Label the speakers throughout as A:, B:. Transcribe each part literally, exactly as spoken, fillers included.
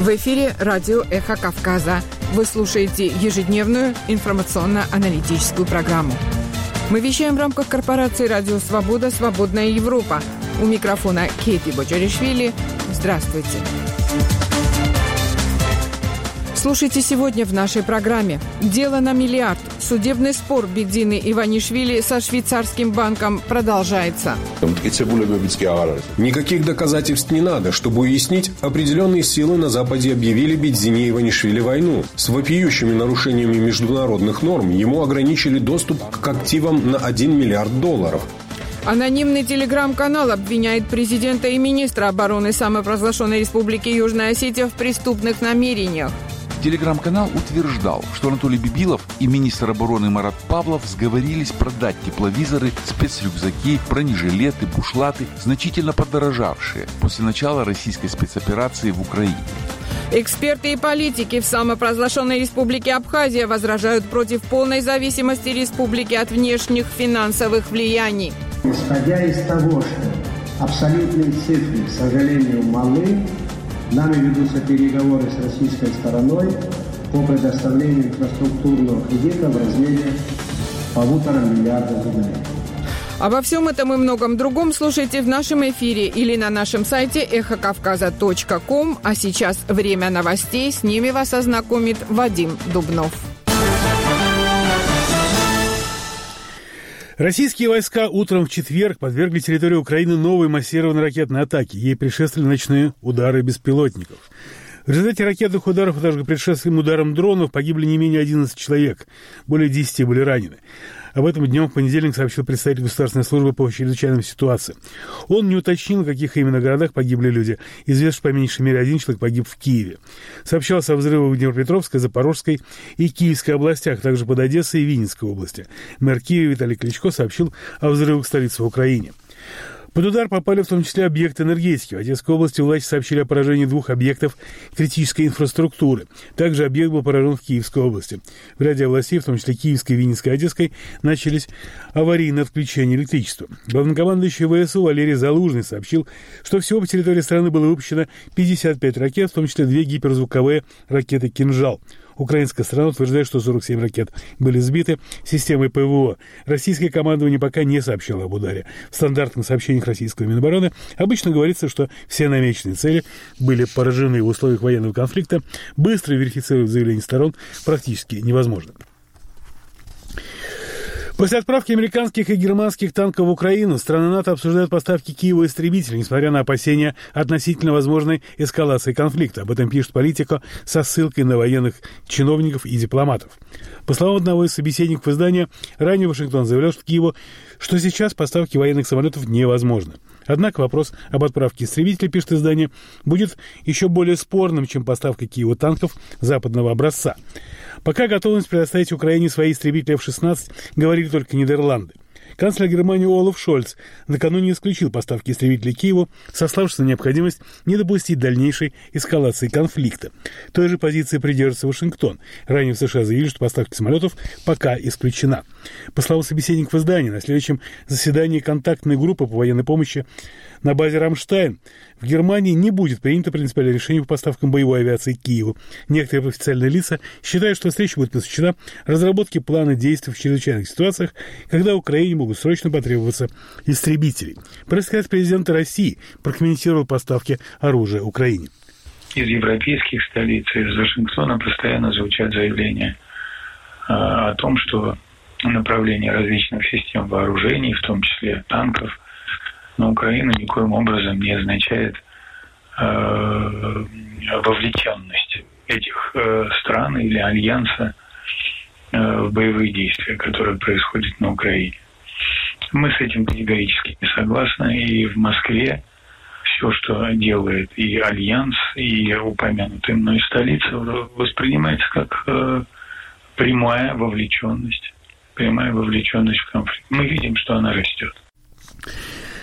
A: В эфире радио «Эхо Кавказа». Вы слушаете ежедневную информационно-аналитическую программу. Мы вещаем в рамках корпорации «Радио Свобода. Свободная Европа». У микрофона Кейти Боджаришвили. Здравствуйте. Слушайте сегодня в нашей программе. Дело на миллиард. Судебный спор Бедзины Иванишвили со швейцарским банком продолжается.
B: Никаких доказательств не надо. Чтобы уяснить, определенные силы на Западе объявили Бедзине Иванишвили войну. С вопиющими нарушениями международных норм ему ограничили доступ к активам на один миллиард долларов.
A: Анонимный телеграм-канал обвиняет президента и министра обороны самопровозглашенной Республики Южная Осетия в преступных намерениях.
C: Телеграм-канал утверждал, что Анатолий Бибилов и министр обороны Марат Павлов сговорились продать тепловизоры, спецрюкзаки, бронежилеты, бушлаты, значительно подорожавшие после начала российской спецоперации в Украине.
A: Эксперты и политики в самопровозглашенной Республике Абхазия возражают против полной зависимости республики от внешних финансовых влияний.
D: Исходя из того, что абсолютные цифры, к сожалению, малы, нами ведутся переговоры с российской стороной по предоставлению инфраструктурного кредита в размере полутора миллиардов рублей.
A: Обо всем этом и многом другом слушайте в нашем эфире или на нашем сайте эхо кавказа точка ком. А сейчас время новостей. С ними вас ознакомит Вадим Дубнов.
E: Российские войска утром в четверг подвергли территорию Украины новой массированной ракетной атаке. Ей предшествовали ночные удары беспилотников. В результате ракетных ударов, а также предшествующим ударам дронов, погибли не менее одиннадцати человек. Более десяти были ранены. Об этом днем в понедельник сообщил представитель Государственной службы по чрезвычайным ситуациям. Он не уточнил, в каких именно городах погибли люди. Известно, что по меньшей мере один человек погиб в Киеве. Сообщалось о взрывах в Днепропетровской, Запорожской и Киевской областях, также под Одессой и Винницкой области. Мэр Киева Виталий Кличко сообщил о взрывах в столице в Украине. Под удар попали в том числе объекты энергетики. В Одесской области власти сообщили о поражении двух объектов критической инфраструктуры. Также объект был поражен в Киевской области. В ряде областей, в том числе Киевской, Винницкой и Одесской, начались аварийные отключения электричества. Главнокомандующий ВСУ Валерий Залужный сообщил, что всего по территории страны было выпущено пятьдесят пять ракет, в том числе две гиперзвуковые ракеты «Кинжал». Украинская сторона утверждает, что сорок семь ракет были сбиты системой ПВО. Российское командование пока не сообщило об ударе. В стандартных сообщениях российского Минобороны обычно говорится, что все намеченные цели были поражены в условиях военного конфликта. Быстро верифицировать заявления сторон практически невозможно. После отправки американских и германских танков в Украину страны НАТО обсуждают поставки Киеву истребителей, несмотря на опасения относительно возможной эскалации конфликта. Об этом пишет Политико со ссылкой на военных чиновников и дипломатов. По словам одного из собеседников издания, ранее Вашингтон заявлял, что Киеву, что сейчас поставки военных самолетов невозможны. Однако вопрос об отправке истребителей, пишет издание, будет еще более спорным, чем поставка Киеву танков западного образца. Пока готовность предоставить Украине свои истребители эф шестнадцать говорили только Нидерланды. Канцлер Германии Олаф Шольц накануне исключил поставки истребителей Киеву, сославшись на необходимость не допустить дальнейшей эскалации конфликта. Той же позиции придерживается Вашингтон. Ранее в США заявили, что поставка самолетов пока исключена. По словам собеседников издания, на следующем заседании контактной группы по военной помощи на базе «Рамштайн» в Германии не будет принято принципиальное решение по поставкам боевой авиации к Киеву. Некоторые официальные лица считают, что встреча будет посвящена разработке плана действий в чрезвычайных ситуациях, когда Украине могут срочно потребоваться истребители. Пресс-секретарь президента России прокомментировал поставки оружия Украине.
F: Из европейских столиц, из Вашингтона постоянно звучат заявления э, о том, что направление различных систем вооружений, в том числе танков, на Украину никоим образом не означает э, вовлеченность этих э, стран или альянса э, в боевые действия, которые происходят на Украине. Мы с этим категорически не согласны, и в Москве все, что делает и альянс, и упомянутая мной столица, воспринимается как э, прямая вовлеченность, прямая вовлеченность в конфликт. Мы видим, что она растет.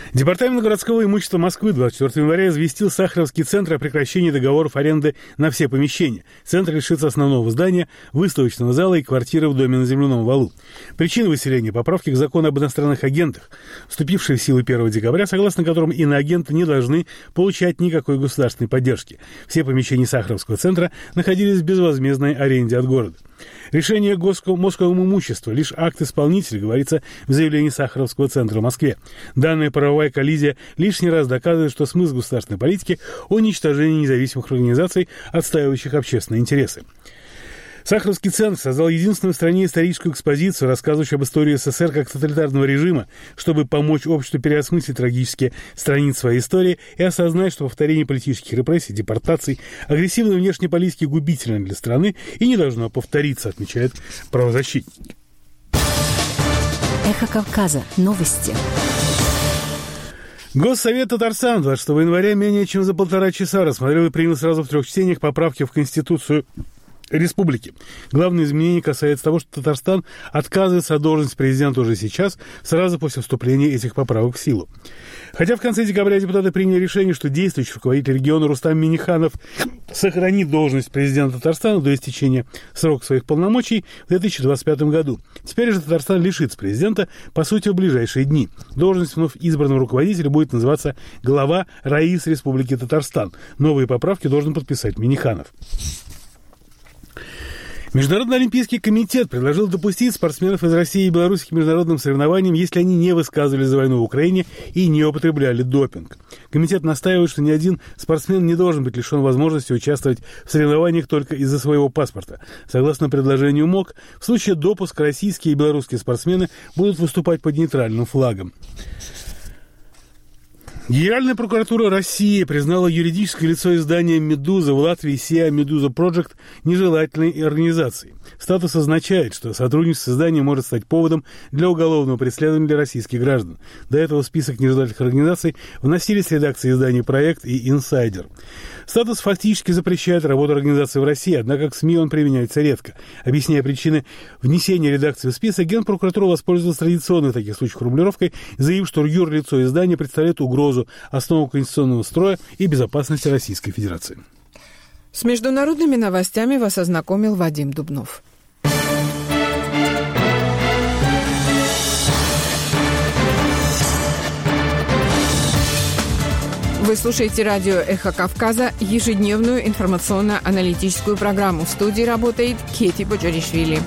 E: Департамент городского имущества Москвы двадцать четвёртого января известил Сахаровский центр о прекращении договоров аренды на все помещения. Центр лишится основного здания, выставочного зала и квартиры в доме на Земляном валу. Причина выселения – поправки к закону об иностранных агентах, вступившей в силу первого декабря, согласно которым иноагенты не должны получать никакой государственной поддержки. Все помещения Сахаровского центра находились в безвозмездной аренде от города. Решение Московому имуществу – лишь акт исполнителя, говорится в заявлении Сахаровского центра в Москве. Данная правовая коллизия лишний раз доказывает, что смысл государственной политики – уничтожение независимых организаций, отстаивающих общественные интересы. Сахаровский центр создал единственную в стране историческую экспозицию, рассказывающую об истории СССР как тоталитарного режима, чтобы помочь обществу переосмыслить трагические страницы своей истории и осознать, что повторение политических репрессий, депортаций, агрессивной внешней политики губительно для страны и не должно повториться, отмечает правозащитник.
G: Эхо Кавказа. Новости.
E: Госсовет Татарстана двадцать шестого января менее чем за полтора часа рассмотрел и принял сразу в трех чтениях поправки в Конституцию республики. Главное изменение касается того, что Татарстан отказывается от должности президента уже сейчас, сразу после вступления этих поправок в силу. Хотя в конце декабря депутаты приняли решение, что действующий руководитель региона Рустам Минниханов сохранит должность президента Татарстана до истечения срока своих полномочий в две тысячи двадцать пятом году. Теперь же Татарстан лишится президента, по сути, в ближайшие дни. Должность вновь избранного руководителя будет называться глава РАИС Республики Татарстан. Новые поправки должен подписать Минниханов. Международный олимпийский комитет предложил допустить спортсменов из России и Беларуси к международным соревнованиям, если они не высказывались за войну в Украине и не употребляли допинг. Комитет настаивает, что ни один спортсмен не должен быть лишен возможности участвовать в соревнованиях только из-за своего паспорта. Согласно предложению МОК, в случае допуска российские и белорусские спортсмены будут выступать под нейтральным флагом. Генеральная прокуратура России признала юридическое лицо издания «Медуза» в Латвии сиа «Медуза Project» нежелательной организацией. Статус означает, что сотрудничество с изданием может стать поводом для уголовного преследования для российских граждан. До этого в список нежелательных организаций вносились редакции изданий «Проект» и «Инсайдер». Статус фактически запрещает работу организации в России, однако к СМИ он применяется редко. Объясняя причины внесения редакции в список, Генпрокуратура воспользовалась традиционной в таких случаях формулировкой, заявив, что юрлицо издания представляет угрозу основам конституционного строя и безопасности Российской Федерации.
A: С международными новостями вас ознакомил Вадим Дубнов. Вы слушаете радио «Эхо Кавказа», ежедневную информационно-аналитическую программу. В студии работает Кети Боджаришвили.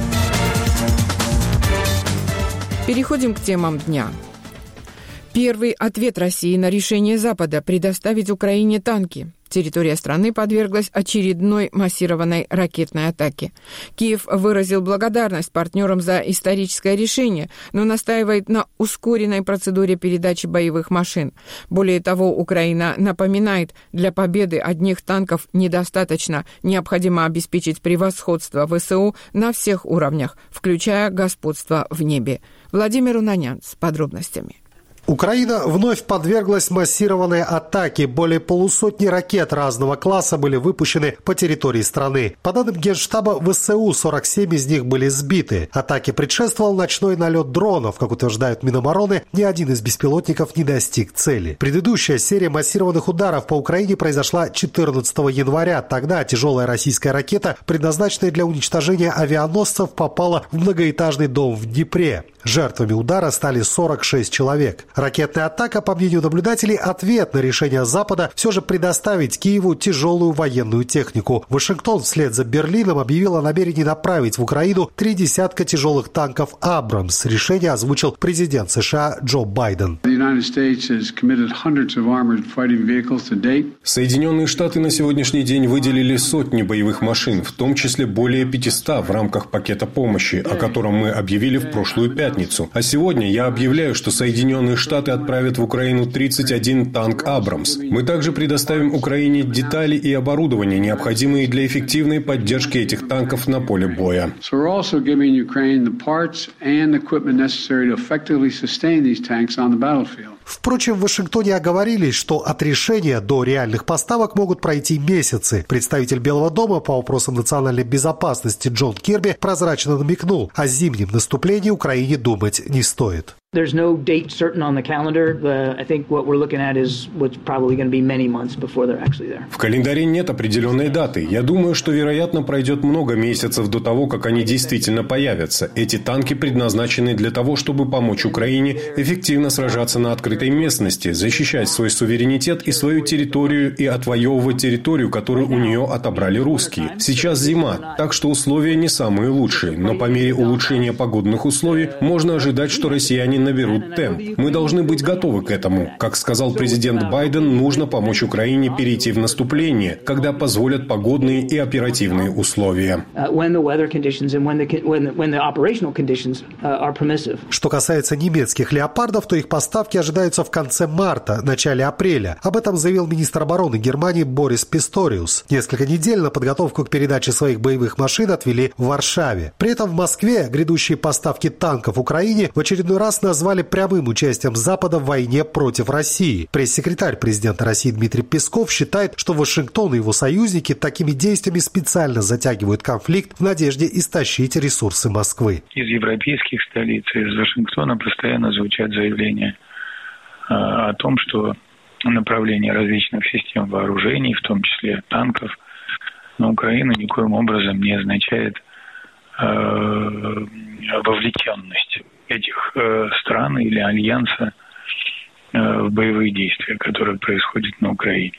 A: Переходим к темам дня. Первый ответ России на решение Запада предоставить Украине танки. Территория страны подверглась очередной массированной ракетной атаке. Киев выразил благодарность партнерам за историческое решение, но настаивает на ускоренной процедуре передачи боевых машин. Более того, Украина напоминает, для победы одних танков недостаточно. Необходимо обеспечить превосходство ВСУ на всех уровнях, включая господство в небе. Владимир Унанян с подробностями.
H: Украина вновь подверглась массированной атаке. Более полусотни ракет разного класса были выпущены по территории страны. По данным Генштаба ВСУ, сорок семь из них были сбиты. Атаке предшествовал ночной налет дронов. Как утверждают Минобороны, ни один из беспилотников не достиг цели. Предыдущая серия массированных ударов по Украине произошла четырнадцатого января. Тогда тяжелая российская ракета, предназначенная для уничтожения авианосцев, попала в многоэтажный дом в Днепре. Жертвами удара стали сорок шесть человек. Ракетная атака, по мнению наблюдателей, ответ на решение Запада все же предоставить Киеву тяжелую военную технику. Вашингтон вслед за Берлином объявил о намерении направить в Украину три десятка тяжелых танков «Абрамс». Решение озвучил президент США Джо Байден.
B: Соединенные Штаты на сегодняшний день выделили сотни боевых машин, в том числе более пятисот в рамках пакета помощи, о котором мы объявили в прошлую пятницу. А сегодня я объявляю, что Соединенные Штаты отправят в Украину тридцать один танк «Абрамс». Мы также предоставим Украине детали и оборудование, необходимые для эффективной поддержки этих танков на поле боя.
H: Впрочем, в Вашингтоне оговорились, что от решения до реальных поставок могут пройти месяцы. Представитель Белого дома по вопросам национальной безопасности Джон Кирби прозрачно намекнул, о зимнем наступлении Украине думать не стоит.
G: There's no date certain on the calendar. Uh, I think what we're looking at is what's probably going to be many months before they're actually there.
B: В календаре нет определенной даты. Я думаю, что, вероятно, пройдет много месяцев до того, как они действительно появятся. Эти танки предназначены для того, чтобы помочь Украине эффективно сражаться на открытой местности, защищать свой суверенитет и свою территорию и отвоевывать территорию, которую у нее отобрали русские. Сейчас зима, так что условия не самые лучшие, но по мере улучшения погодных условий можно ожидать, что россияне наберут темп. Мы должны быть готовы к этому. Как сказал президент Байден, нужно помочь Украине перейти в наступление, когда позволят погодные и оперативные условия.
H: Что касается немецких «Леопардов», то их поставки ожидаются в конце марта, начале апреля. Об этом заявил министр обороны Германии Борис Писториус. Несколько недель на подготовку к передаче своих боевых машин отвели в Варшаве. При этом в Москве грядущие поставки танков Украине в очередной раз назвали прямым участием Запада в войне против России. Пресс-секретарь президента России Дмитрий Песков считает, что Вашингтон и его союзники такими действиями специально затягивают конфликт в надежде истощить ресурсы Москвы.
F: Из европейских столиц, из Вашингтона постоянно звучат заявления э, о том, что направление различных систем вооружений, в том числе танков, на Украину никоим образом не означает э, вовлеченность этих э, стран или альянса э, в боевые действия, которые происходят на Украине.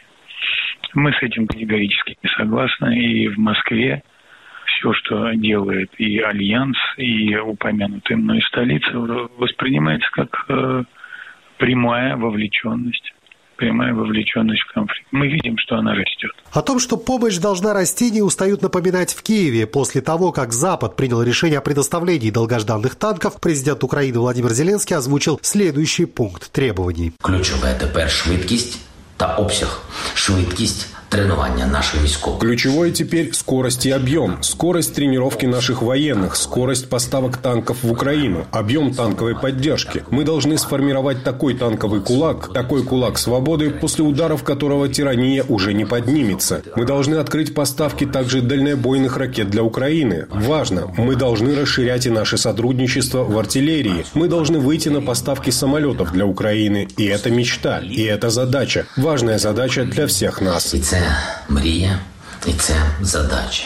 F: Мы с этим категорически не согласны, и в Москве все, что делает и альянс, и упомянутая мной столица, воспринимается как э, прямая вовлеченность. прямая вовлеченность в конфликт. Мы видим, что она растет.
H: О том, что помощь должна расти, не устают напоминать в Киеве. После того, как Запад принял решение о предоставлении долгожданных танков, президент Украины Владимир Зеленский озвучил следующий пункт требований.
I: Ключове тепер швидкість та обсяг. Швидкість тренування наших військовых.
B: Ключевое теперь скорость и объем. Скорость тренировки наших военных, скорость поставок танков в Украину, объем танковой поддержки. Мы должны сформировать такой танковый кулак, такой кулак свободы, после ударов которого тирания уже не поднимется. Мы должны открыть поставки также дальнобойных ракет для Украины. Важно, мы должны расширять и наше сотрудничество в артиллерии. Мы должны выйти на поставки самолетов для Украины. И это мечта, и это задача. Важная задача для всех нас.
I: Це мрія і це задача.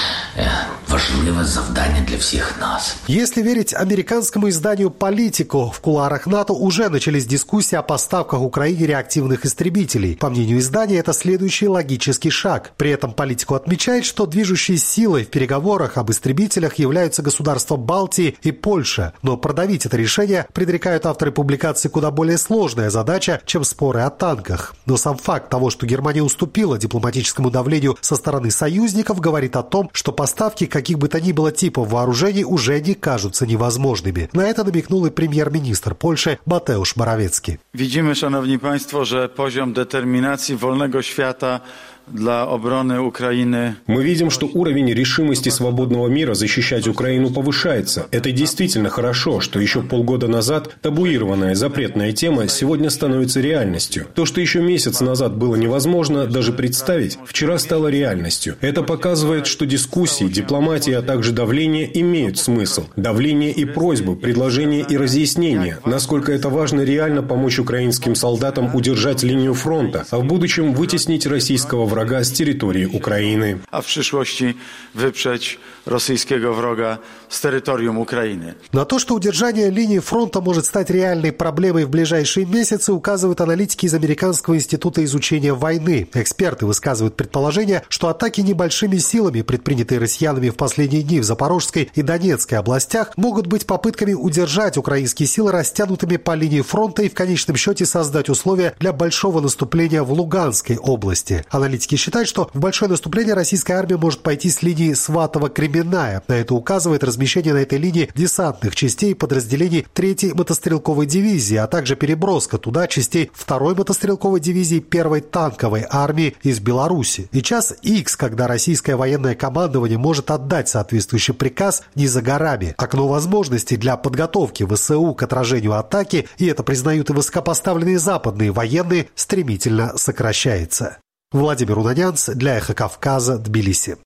I: Важливое завдание для всех нас.
H: Если верить американскому изданию «Политико», в кулуарах НАТО уже начались дискуссии о поставках Украине реактивных истребителей. По мнению издания, это следующий логический шаг. При этом «Политико» отмечает, что движущей силой в переговорах об истребителях являются государства Балтии и Польша. Но продавить это решение, предрекают авторы публикации, куда более сложная задача, чем споры о танках. Но сам факт того, что Германия уступила дипломатическому давлению со стороны союзников, говорит о том, что поставки каких бы то ни было типов вооружений уже не кажутся невозможными. На это намекнул и премьер-министр Польши Mateusz Morawiecki.
J: Widzimy, szanowni państwo, że poziom determinacji wolnego świata для обороны Украины.
B: Мы видим, что уровень решимости свободного мира защищать Украину повышается. Это действительно хорошо, что еще полгода назад табуированная запретная тема сегодня становится реальностью. То, что еще месяц назад было невозможно даже представить, вчера стало реальностью. Это показывает, что дискуссии, дипломатия, а также давление имеют смысл. Давление и просьбы, предложения и разъяснения. Насколько это важно реально помочь украинским солдатам удержать линию фронта, а в будущем вытеснить российского врага врага с территории Украины.
J: А в przyszłości wyprzeć rosyjskiego wroga z terytorium Ukrainy.
H: На то, что удержание линии фронта может стать реальной проблемой в ближайшие месяцы, указывают аналитики из Американского института изучения войны. Эксперты высказывают предположение, что атаки небольшими силами, предпринятые россиянами в последние дни в Запорожской и Донецкой областях, могут быть попытками удержать украинские силы растянутыми по линии фронта и в конечном счете создать условия для большого наступления в Луганской области. Аналитики считают, что в большое наступление российская армия может пойти с линии Сватово-Кременная. На это указывает размещение на этой линии десантных частей подразделений третьей мотострелковой дивизии, а также переброска туда частей второй мотострелковой дивизии первой танковой армии из Беларуси. И час Икс, когда российское военное командование может отдать соответствующий приказ, не за горами. Окно возможностей для подготовки ВСУ к отражению атаки, и это признают и высокопоставленные западные военные, стремительно сокращается. Владимир Унанянц для «Эхо Кавказа», Тбилиси.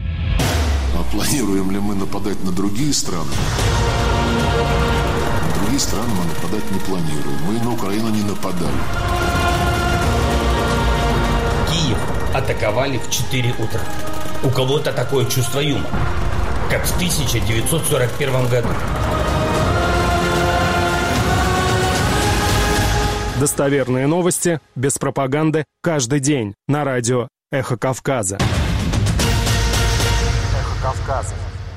K: А планируем ли мы нападать на другие страны? Другие другие страны мы нападать не планируем. Мы на Украину не нападали.
L: Киев атаковали в четыре утра. У кого-то такое чувство юмора, как в тысяча девятьсот сорок первом году.
M: Достоверные новости, без пропаганды, каждый день на радио «Эхо Кавказа».
A: «Эхо Кавказа».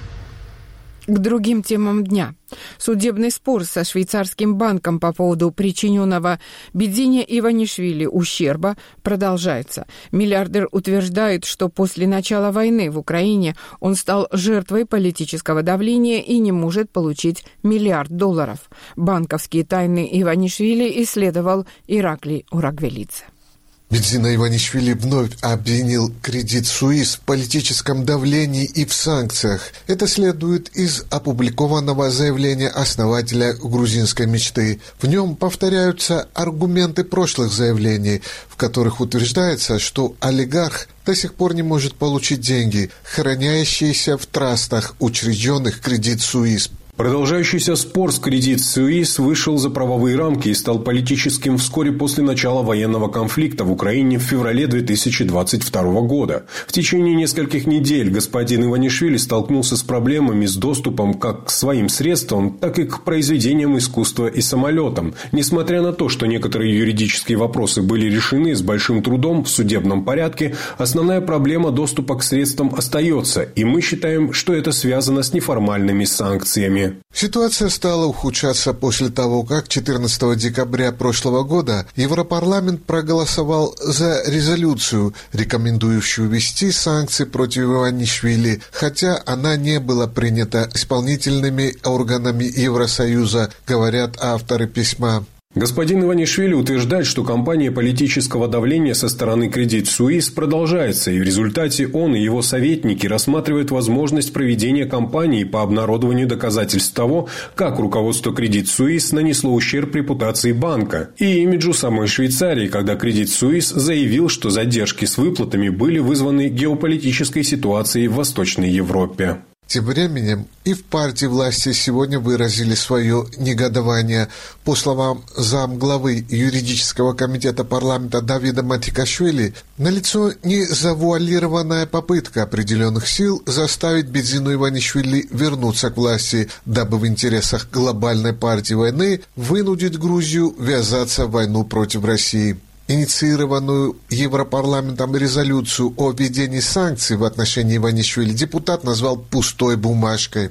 A: К другим темам дня. Судебный спор со швейцарским банком по поводу причиненного Бидзине Иванишвили ущерба продолжается. Миллиардер утверждает, что после начала войны в Украине он стал жертвой политического давления и не может получить миллиард долларов. Банковские тайны Иванишвили исследовал Ираклий Урагвелидзе.
N: Бидзина Иванишвили вновь обвинил Credit Suisse в политическом давлении и в санкциях. Это следует из опубликованного заявления основателя грузинской мечты. В нем повторяются аргументы прошлых заявлений, в которых утверждается, что олигарх до сих пор не может получить деньги, хранящиеся в трастах, учрежденных Credit Suisse.
B: Продолжающийся спор с Credit Suisse вышел за правовые рамки и стал политическим вскоре после начала военного конфликта в Украине в феврале две тысячи двадцать второго года. В течение нескольких недель господин Иванишвили столкнулся с проблемами с доступом как к своим средствам, так и к произведениям искусства и самолетам. Несмотря на то, что некоторые юридические вопросы были решены с большим трудом в судебном порядке, основная проблема доступа к средствам остается, и мы считаем, что это связано с неформальными санкциями.
N: Ситуация стала ухудшаться после того, как четырнадцатого декабря прошлого года Европарламент проголосовал за резолюцию, рекомендующую ввести санкции против Иванишвили, хотя она не была принята исполнительными органами Евросоюза, говорят авторы письма.
B: Господин Иванишвили утверждает, что кампания политического давления со стороны Credit Suisse продолжается, и в результате он и его советники рассматривают возможность проведения кампании по обнародованию доказательств того, как руководство Credit Suisse нанесло ущерб репутации банка и имиджу самой Швейцарии, когда Credit Suisse заявил, что задержки с выплатами были вызваны геополитической ситуацией в Восточной Европе.
N: Тем временем и в партии власти сегодня выразили свое негодование. По словам замглавы юридического комитета парламента Давида Матикашвили, налицо незавуалированная попытка определенных сил заставить Бидзину Иванишвили вернуться к власти, дабы в интересах глобальной партии войны вынудить Грузию ввязаться в войну против России. Инициированную Европарламентом резолюцию о введении санкций в отношении Иванишвили депутат назвал «пустой бумажкой».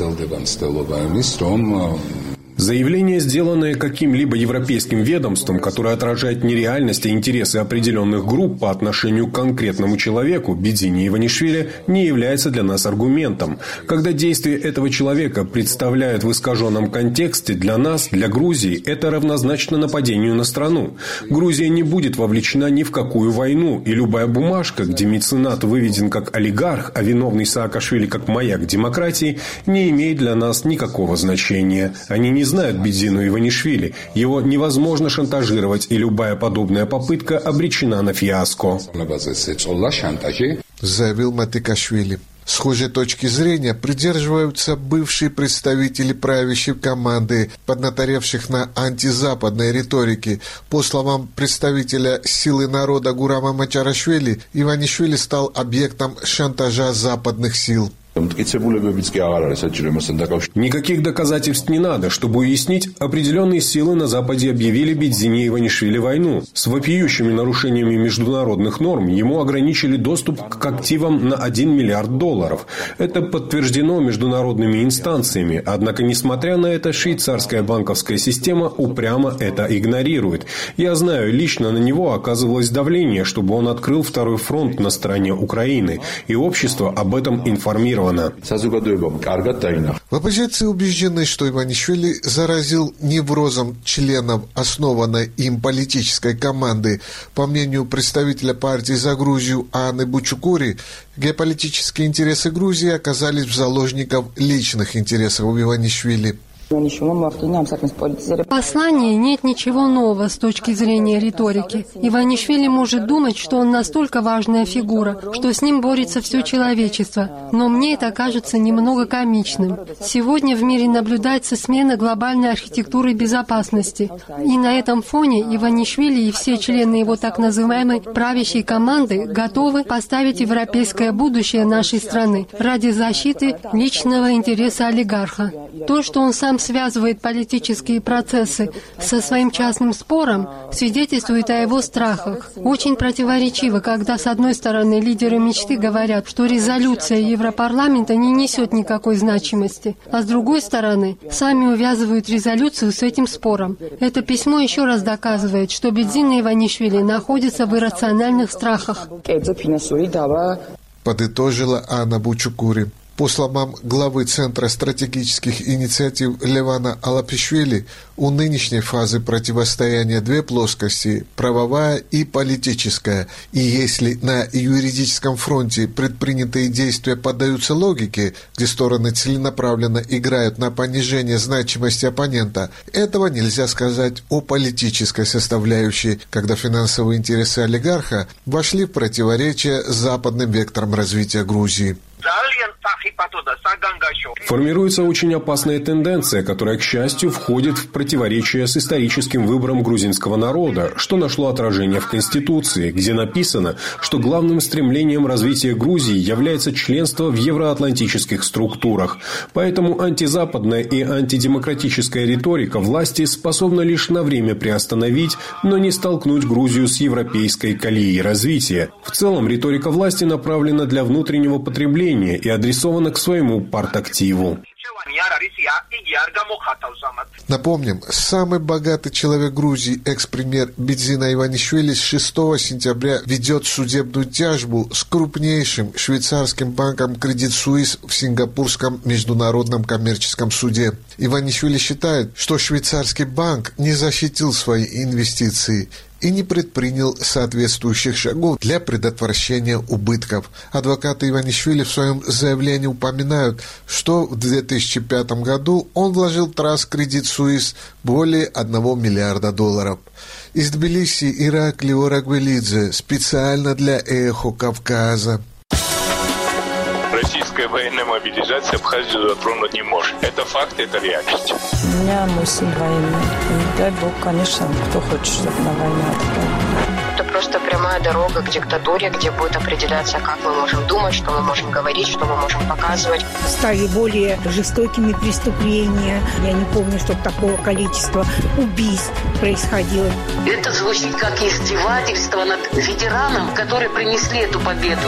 B: Заявление, сделанное каким-либо европейским ведомством, которое отражает нереальность и интересы определенных групп по отношению к конкретному человеку, Бидзине Иванишвили, не является для нас аргументом. Когда действия этого человека представляют в искаженном контексте, для нас, для Грузии, это равнозначно нападению на страну. Грузия не будет вовлечена ни в какую войну, и любая бумажка, где меценат выведен как олигарх, а виновный Саакашвили как маяк демократии, не имеет для нас никакого значения. Они не знают Бидзину Иванишвили. Его невозможно шантажировать, и любая подобная попытка обречена на фиаско,
N: заявил Матикашвили. Схожей точки зрения придерживаются бывшие представители правящей команды, поднаторевших на антизападной риторике. По словам представителя «Силы народа» Гурама Мачарашвили, Иванишвили стал объектом шантажа западных сил.
B: Никаких доказательств не надо, чтобы уяснить, определенные силы на Западе объявили Бидзине Иванишвили войну. С вопиющими нарушениями международных норм ему ограничили доступ к активам на один миллиард долларов. Это подтверждено международными инстанциями. Однако, несмотря на это, швейцарская банковская система упрямо это игнорирует. Я знаю, лично на него оказывалось давление, чтобы он открыл второй фронт на стороне Украины. И общество об этом информировано.
N: В оппозиции убеждены, что Иванишвили заразил неврозом членов основанной им политической команды. По мнению представителя партии «За Грузию» Анны Бучукури, геополитические интересы Грузии оказались в заложниках личных интересов Иванишвили.
O: В послании нет ничего нового с точки зрения риторики. Иванишвили может думать, что он настолько важная фигура, что с ним борется все человечество. Но мне это кажется немного комичным. Сегодня в мире наблюдается смена глобальной архитектуры безопасности. И на этом фоне Иванишвили и все члены его так называемой правящей команды готовы поставить европейское будущее нашей страны ради защиты личного интереса олигарха. То, что он сам связывает политические процессы со своим частным спором, свидетельствует о его страхах. Очень противоречиво, когда с одной стороны лидеры мечты говорят, что резолюция Европарламента не несет никакой значимости, а с другой стороны сами увязывают резолюцию с этим спором. Это письмо еще раз доказывает, что Бедзина Иванишвили находится в иррациональных страхах.
N: Подытожила Анна Бучукури. По словам главы Центра стратегических инициатив Левана Алапишвили, у нынешней фазы противостояния две плоскости – правовая и политическая. И если на юридическом фронте предпринятые действия поддаются логике, где стороны целенаправленно играют на понижение значимости оппонента, этого нельзя сказать о политической составляющей, когда финансовые интересы олигарха вошли в противоречие с западным вектором развития Грузии.
B: Формируется очень опасная тенденция, которая, к счастью, входит в противоречие с историческим выбором грузинского народа, что нашло отражение в Конституции, где написано, что главным стремлением развития Грузии является членство в евроатлантических структурах. Поэтому антизападная и антидемократическая риторика власти способна лишь на время приостановить, но не столкнуть Грузию с европейской колеей развития. В целом, риторика власти направлена для внутреннего потребления и адресована к своему партактиву.
N: Напомним, самый богатый человек Грузии, экс-премьер Бедзина Иванишвили, с шестого сентября ведет судебную тяжбу с крупнейшим швейцарским банком Credit Suisse в Сингапурском международном коммерческом суде. Иванишвили считает, что швейцарский банк не защитил свои инвестиции и не предпринял соответствующих шагов для предотвращения убытков. Адвокаты Иванишвили в своем заявлении упоминают, что в две тысячи пятом году он вложил в Траст Credit Suisse более одного миллиарда долларов. Из Тбилиси Иракли Орагвелидзе специально для «Эхо Кавказа».
P: Российская военная мобилизация Абхазию затронуть не может. Это факт, это реальность.
Q: У меня мой сын военный. И дай бог, конечно, кто хочет, чтобы на войну отправили.
R: Это просто прямая дорога к диктатуре, где будет определяться, как мы можем думать, что мы можем говорить, что мы можем показывать.
S: Стали более жестокими преступления. Я не помню, чтобы такого количества убийств происходило.
T: Это звучит как издевательство над ветераном, которые принесли эту победу.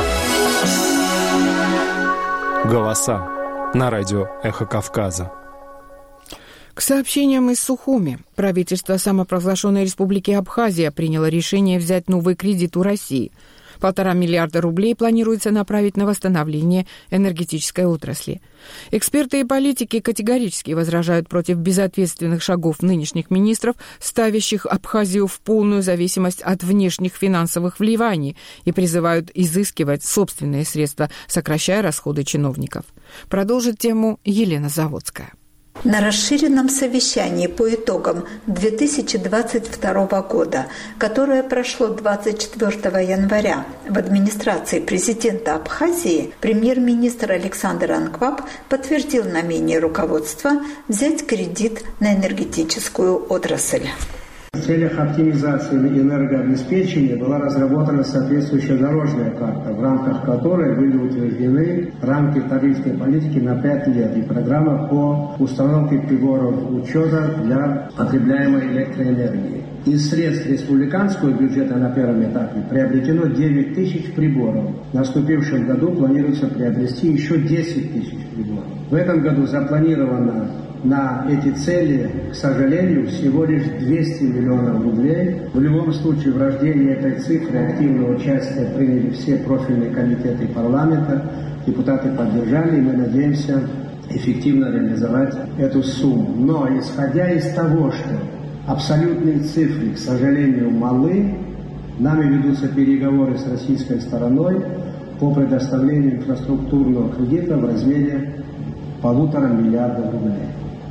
M: Голоса на радио «Эхо Кавказа».
A: К сообщениям из Сухуми. Правительство самопровозглашенной республики Абхазия приняло решение взять новый кредит у России. Полтора миллиарда рублей планируется направить на восстановление энергетической отрасли. Эксперты и политики категорически возражают против безответственных шагов нынешних министров, ставящих Абхазию в полную зависимость от внешних финансовых вливаний, и призывают изыскивать собственные средства, сокращая расходы чиновников. Продолжит тему Елена Заводская.
U: На расширенном совещании по итогам две тысячи двадцать второго года, которое прошло двадцать четвёртого января в администрации президента Абхазии, премьер-министр Александр Анкваб подтвердил намерение руководства взять кредит на энергетическую отрасль.
D: В целях оптимизации энергообеспечения была разработана соответствующая дорожная карта, в рамках которой были утверждены рамки тарифной политики на пять лет и программа по установке приборов учета для потребляемой электроэнергии. Из средств республиканского бюджета на первом этапе приобретено девять тысяч приборов. В наступившем году планируется приобрести еще десять тысяч приборов. В этом году запланировано на эти цели, к сожалению, всего лишь двести миллионов рублей. В любом случае, в рождении этой цифры активное участие приняли все профильные комитеты парламента. Депутаты поддержали, и мы надеемся эффективно реализовать эту сумму. Но, исходя из того, что абсолютные цифры, к сожалению, малы, нами ведутся переговоры с российской стороной по предоставлению инфраструктурного кредита в размере полутора миллиардов рублей.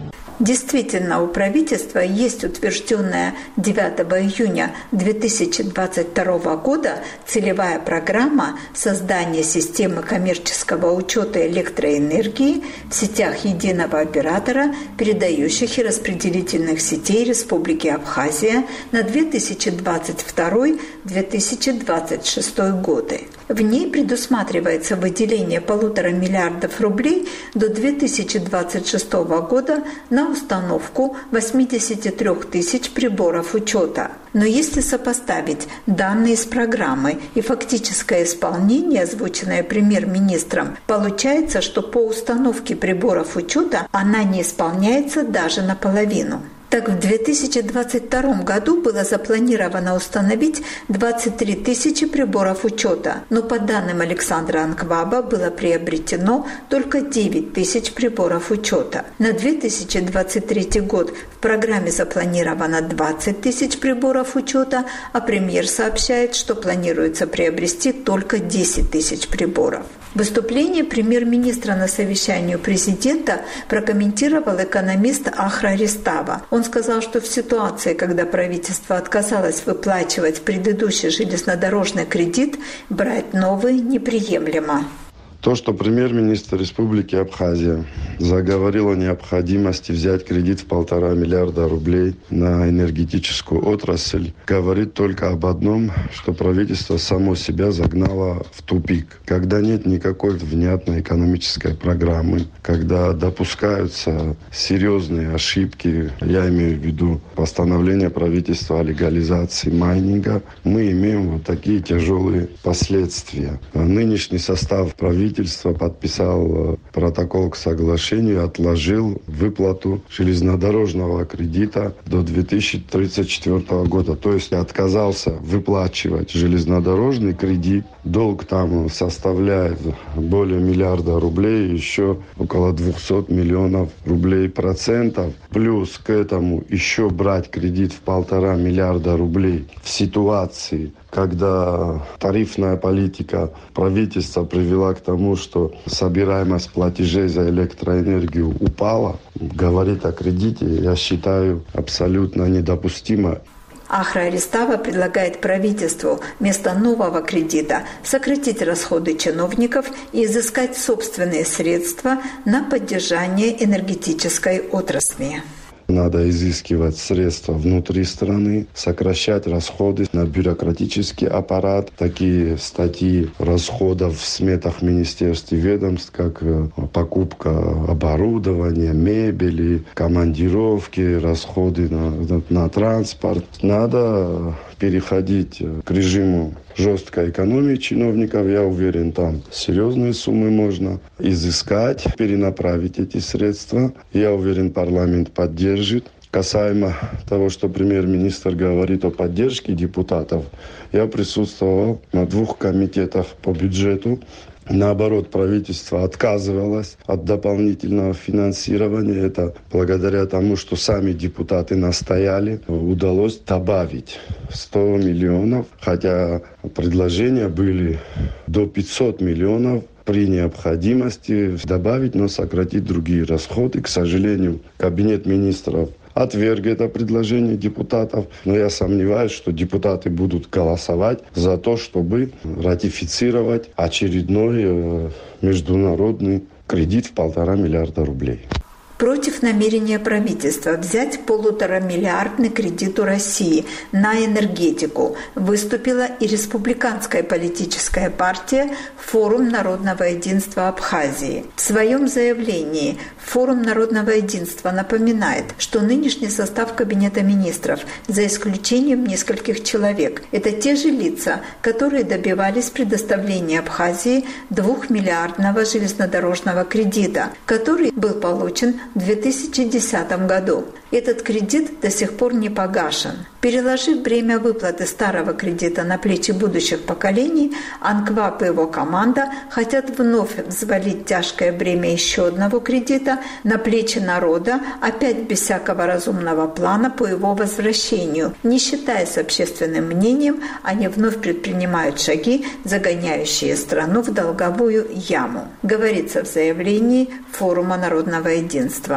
U: Действительно, у правительства есть утвержденная девятого июня две тысячи двадцать второго года целевая программа создания системы коммерческого учета электроэнергии в сетях единого оператора, передающих и распределительных сетей Республики Абхазия на две тысячи двадцать второй — две тысячи двадцать шестой годы. В ней предусматривается выделение полутора миллиардов рублей до две тысячи двадцать шестого года на установку восемьдесят три тысяч приборов учета. Но если сопоставить данные с программы и фактическое исполнение, озвученное премьер-министром, получается, что по установке приборов учета она не исполняется даже наполовину. Так, в две тысячи двадцать втором году было запланировано установить двадцать три тысячи приборов учета, но по данным Александра Анкваба было приобретено только девять тысяч приборов учета. На две тысячи двадцать третий год в программе запланировано двадцать тысяч приборов учета, а премьер сообщает, что планируется приобрести только десять тысяч приборов. Выступление премьер-министра на совещании президента прокомментировал экономист Ахра Ристава. Он сказал, что в ситуации, когда правительство отказалось выплачивать предыдущий железнодорожный кредит, брать новый неприемлемо.
C: То, что премьер-министр Республики Абхазия заговорил о необходимости взять кредит в полтора миллиарда рублей на энергетическую отрасль, говорит только об одном, что правительство само себя загнало в тупик. Когда нет никакой внятной экономической программы, когда допускаются серьезные ошибки, я имею в виду постановление правительства о легализации майнинга, мы имеем вот такие тяжелые последствия. Нынешний состав правительства Правительство подписал протокол к соглашению, отложил выплату железнодорожного кредита до две тысячи тридцать четвёртого года. То есть отказался выплачивать железнодорожный кредит. Долг там составляет более миллиарда рублей, еще около двухсот миллионов рублей процентов. Плюс к этому еще брать кредит в полтора миллиарда рублей в ситуации, когда тарифная политика правительства привела к тому, что собираемость платежей за электроэнергию упала, говорить о кредите, я считаю, абсолютно недопустимо.
U: Ахра Ристава предлагает правительству вместо нового кредита сократить расходы чиновников и изыскать собственные средства на поддержание энергетической отрасли.
C: Надо изыскивать средства внутри страны, сокращать расходы на бюрократический аппарат. Такие статьи расходов в сметах министерств и ведомств, как покупка оборудования, мебели, командировки, расходы на, на, на транспорт. Надо переходить к режиму жесткой экономии чиновников. Я уверен, там серьезные суммы можно изыскать, перенаправить эти средства. Я уверен, парламент поддержит. Касаемо того, что премьер-министр говорит о поддержке депутатов, я присутствовал на двух комитетах по бюджету. Наоборот, правительство отказывалось от дополнительного финансирования. Это благодаря тому, что сами депутаты настояли, удалось добавить сто миллионов, хотя предложения были до пятисот миллионов. При необходимости добавить, но сократить другие расходы. К сожалению, Кабинет министров отверг это предложение депутатов, но я сомневаюсь, что депутаты будут голосовать за то, чтобы ратифицировать очередной международный кредит в полтора миллиарда рублей.
U: Против намерения правительства взять полуторамиллиардный кредит у России на энергетику выступила и республиканская политическая партия «Форум народного единства Абхазии». В своем заявлении «Форум народного единства» напоминает, что нынешний состав Кабинета министров, за исключением нескольких человек, это те же лица, которые добивались предоставления Абхазии двухмиллиардного железнодорожного кредита, который был получен в две тысячи десятом году. Этот кредит до сих пор не погашен. Переложив бремя выплаты старого кредита на плечи будущих поколений, Анквап и его команда хотят вновь взвалить тяжкое бремя еще одного кредита на плечи народа, опять без всякого разумного плана по его возвращению. Не считаясь общественным мнением, они вновь предпринимают шаги, загоняющие страну в долговую яму, говорится в заявлении Форума народного единства.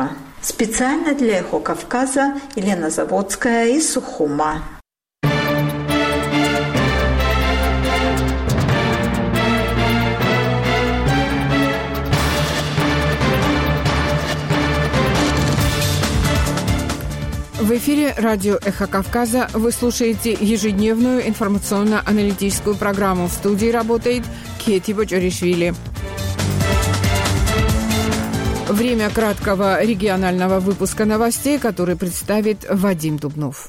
U: Специально для «Эхо Кавказа» Елена Заводская из Сухума.
A: В эфире радио «Эхо Кавказа». Вы слушаете ежедневную информационно-аналитическую программу. В студии работает Кети Бочаришвили. Время краткого регионального выпуска новостей, который представит Вадим Дубнов.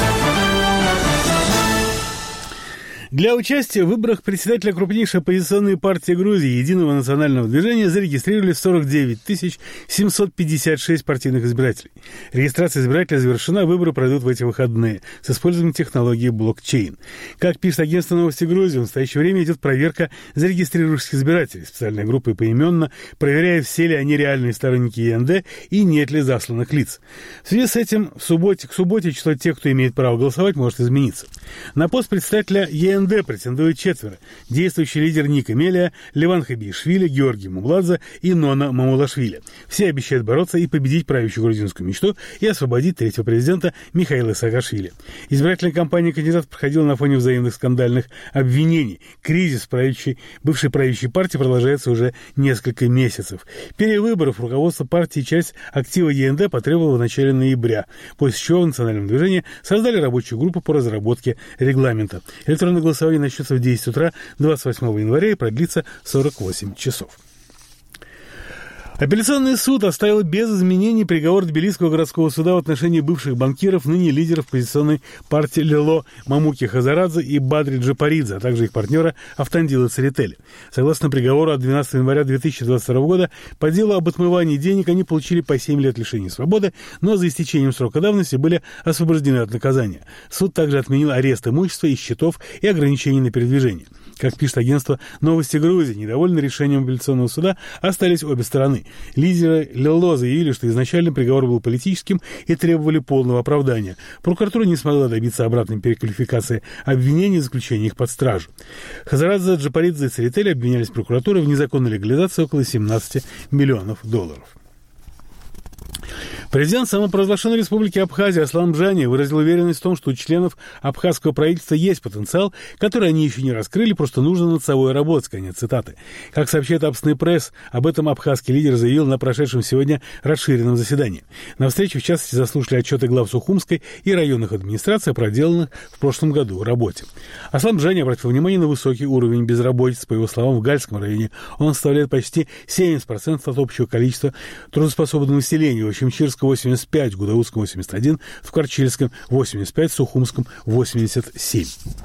E: Для участия в выборах председателя крупнейшей оппозиционной партии Грузии «Единого национального движения» зарегистрировали сорок девять тысяч семьсот пятьдесят шесть партийных избирателей. Регистрация избирателя завершена, выборы пройдут в эти выходные с использованием технологии блокчейн. Как пишет агентство «Новости Грузии», в настоящее время идет проверка зарегистрировавшихся избирателей. Специальная группа поименно проверяет, все ли они реальные сторонники ЕНД и нет ли засланных лиц. В связи с этим в субботе, к субботе число тех, кто имеет право голосовать, может измениться. На пост председателя ЕНД НД претендует четверо. Действующий лидер Ника Мелия, Леван Хабиишвили, Георгий Мугладзе и Нона Мамулашвили. Все обещают бороться и победить правящую грузинскую мечту и освободить третьего президента Михаила Саакашвили. Избирательная кампания кандидатов проходила на фоне взаимных скандальных обвинений. Кризис правящей, бывшей правящей партии продолжается уже несколько месяцев. Перед выборов руководство партии часть актива ЕНД потребовало в начале ноября, после чего в национальном движении создали рабочую группу по разработке регламента. Электронный голосование начнется в десять утра двадцать восьмого января и продлится сорок восемь часов. Апелляционный суд оставил без изменений приговор Тбилисского городского суда в отношении бывших банкиров, ныне лидеров оппозиционной партии Лело Мамуки Хазарадзе и Бадри Джапаридзе, а также их партнера Автандила Церетели. Согласно приговору от двенадцатого января две тысячи двадцать второго года, по делу об отмывании денег они получили по семь лет лишения свободы, но за истечением срока давности были освобождены от наказания. Суд также отменил арест имущества и счетов и ограничения на передвижение. Как пишет агентство «Новости Грузии», недовольны решением апелляционного суда остались обе стороны. Лидеры Лело заявили, что изначально приговор был политическим и требовали полного оправдания. Прокуратура не смогла добиться обратной переквалификации обвинений и заключения их под стражу. Хазарадзе, Джапаридзе и Церетели обвинялись прокуратурой в незаконной легализации около семнадцати миллионов долларов. Президент самопровозглашенной республики Абхазия Аслан Бжани выразил уверенность в том, что у членов абхазского правительства есть потенциал, который они еще не раскрыли, просто нужно над собой работать. Конец цитаты. Как сообщает Абсный пресс, об этом абхазский лидер заявил на прошедшем сегодня расширенном заседании. На встрече, в частности, заслушали отчеты глав Сухумской и районных администраций о проделанных в прошлом году работе. Аслан Бжани обратил внимание на высокий уровень безработицы. По его словам, в Гальском районе он составляет почти семьдесят процентов от общего количества трудоспособного населения. В Ощемчирском восемьдесят пять, в Гудаутском восемьдесят один, в Карчельском восемьдесят пять, в Сухумском восемьдесят семь.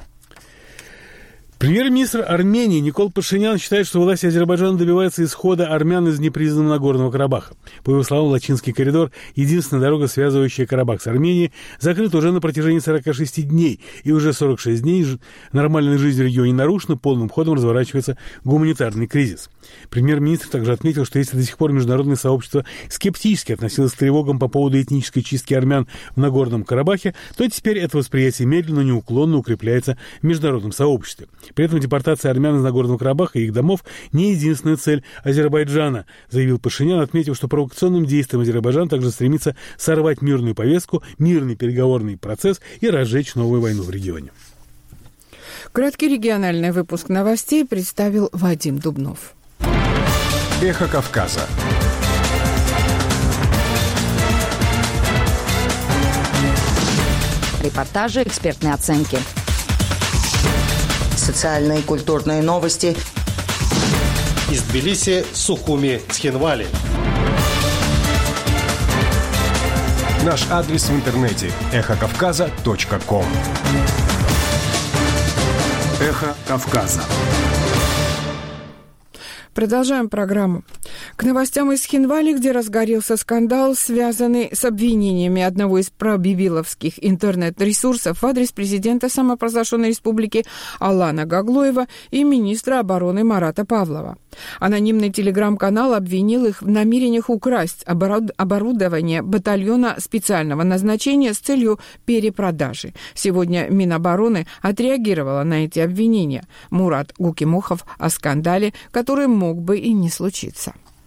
E: Премьер-министр Армении Никол Пашинян считает, что власти Азербайджана добиваются исхода армян из непризнанного Нагорного Карабаха. По его словам, Лачинский коридор, единственная дорога, связывающая Карабах с Арменией, закрыт уже на протяжении сорока шести дней, и уже сорок шесть дней нормальная жизнь в регионе нарушена, полным ходом разворачивается гуманитарный кризис. Премьер-министр также отметил, что если до сих пор международное сообщество скептически относилось к тревогам по поводу этнической чистки армян в Нагорном Карабахе, то теперь это восприятие медленно, но неуклонно укрепляется в международном сообществе. При этом депортация армян из Нагорного Карабаха и их домов не единственная цель Азербайджана, заявил Пашинян, отметив, что провокационным действием Азербайджан также стремится сорвать мирную повестку, мирный переговорный процесс и разжечь новую войну в регионе.
A: Краткий региональный выпуск новостей представил Вадим Дубнов.
B: Эхо Кавказа.
V: Репортажи, экспертные оценки. Социальные и культурные новости.
H: Из Тбилиси, Сухуми, Цхинвали.
B: Наш адрес в интернете эхо кавказа точка ком. Эхо Кавказа.
A: Продолжаем программу. К новостям из Цхинвали, где разгорелся скандал, связанный с обвинениями одного из пробивиловских интернет-ресурсов в адрес президента самопровозглашенной республики Алана Гаглоева и министра обороны Марата Павлова. Анонимный телеграм-канал обвинил их в намерениях украсть оборудование батальона специального назначения с целью перепродажи. Сегодня Минобороны отреагировала на эти обвинения. Мурат Гукимухов о скандале, который мог бы и не случиться.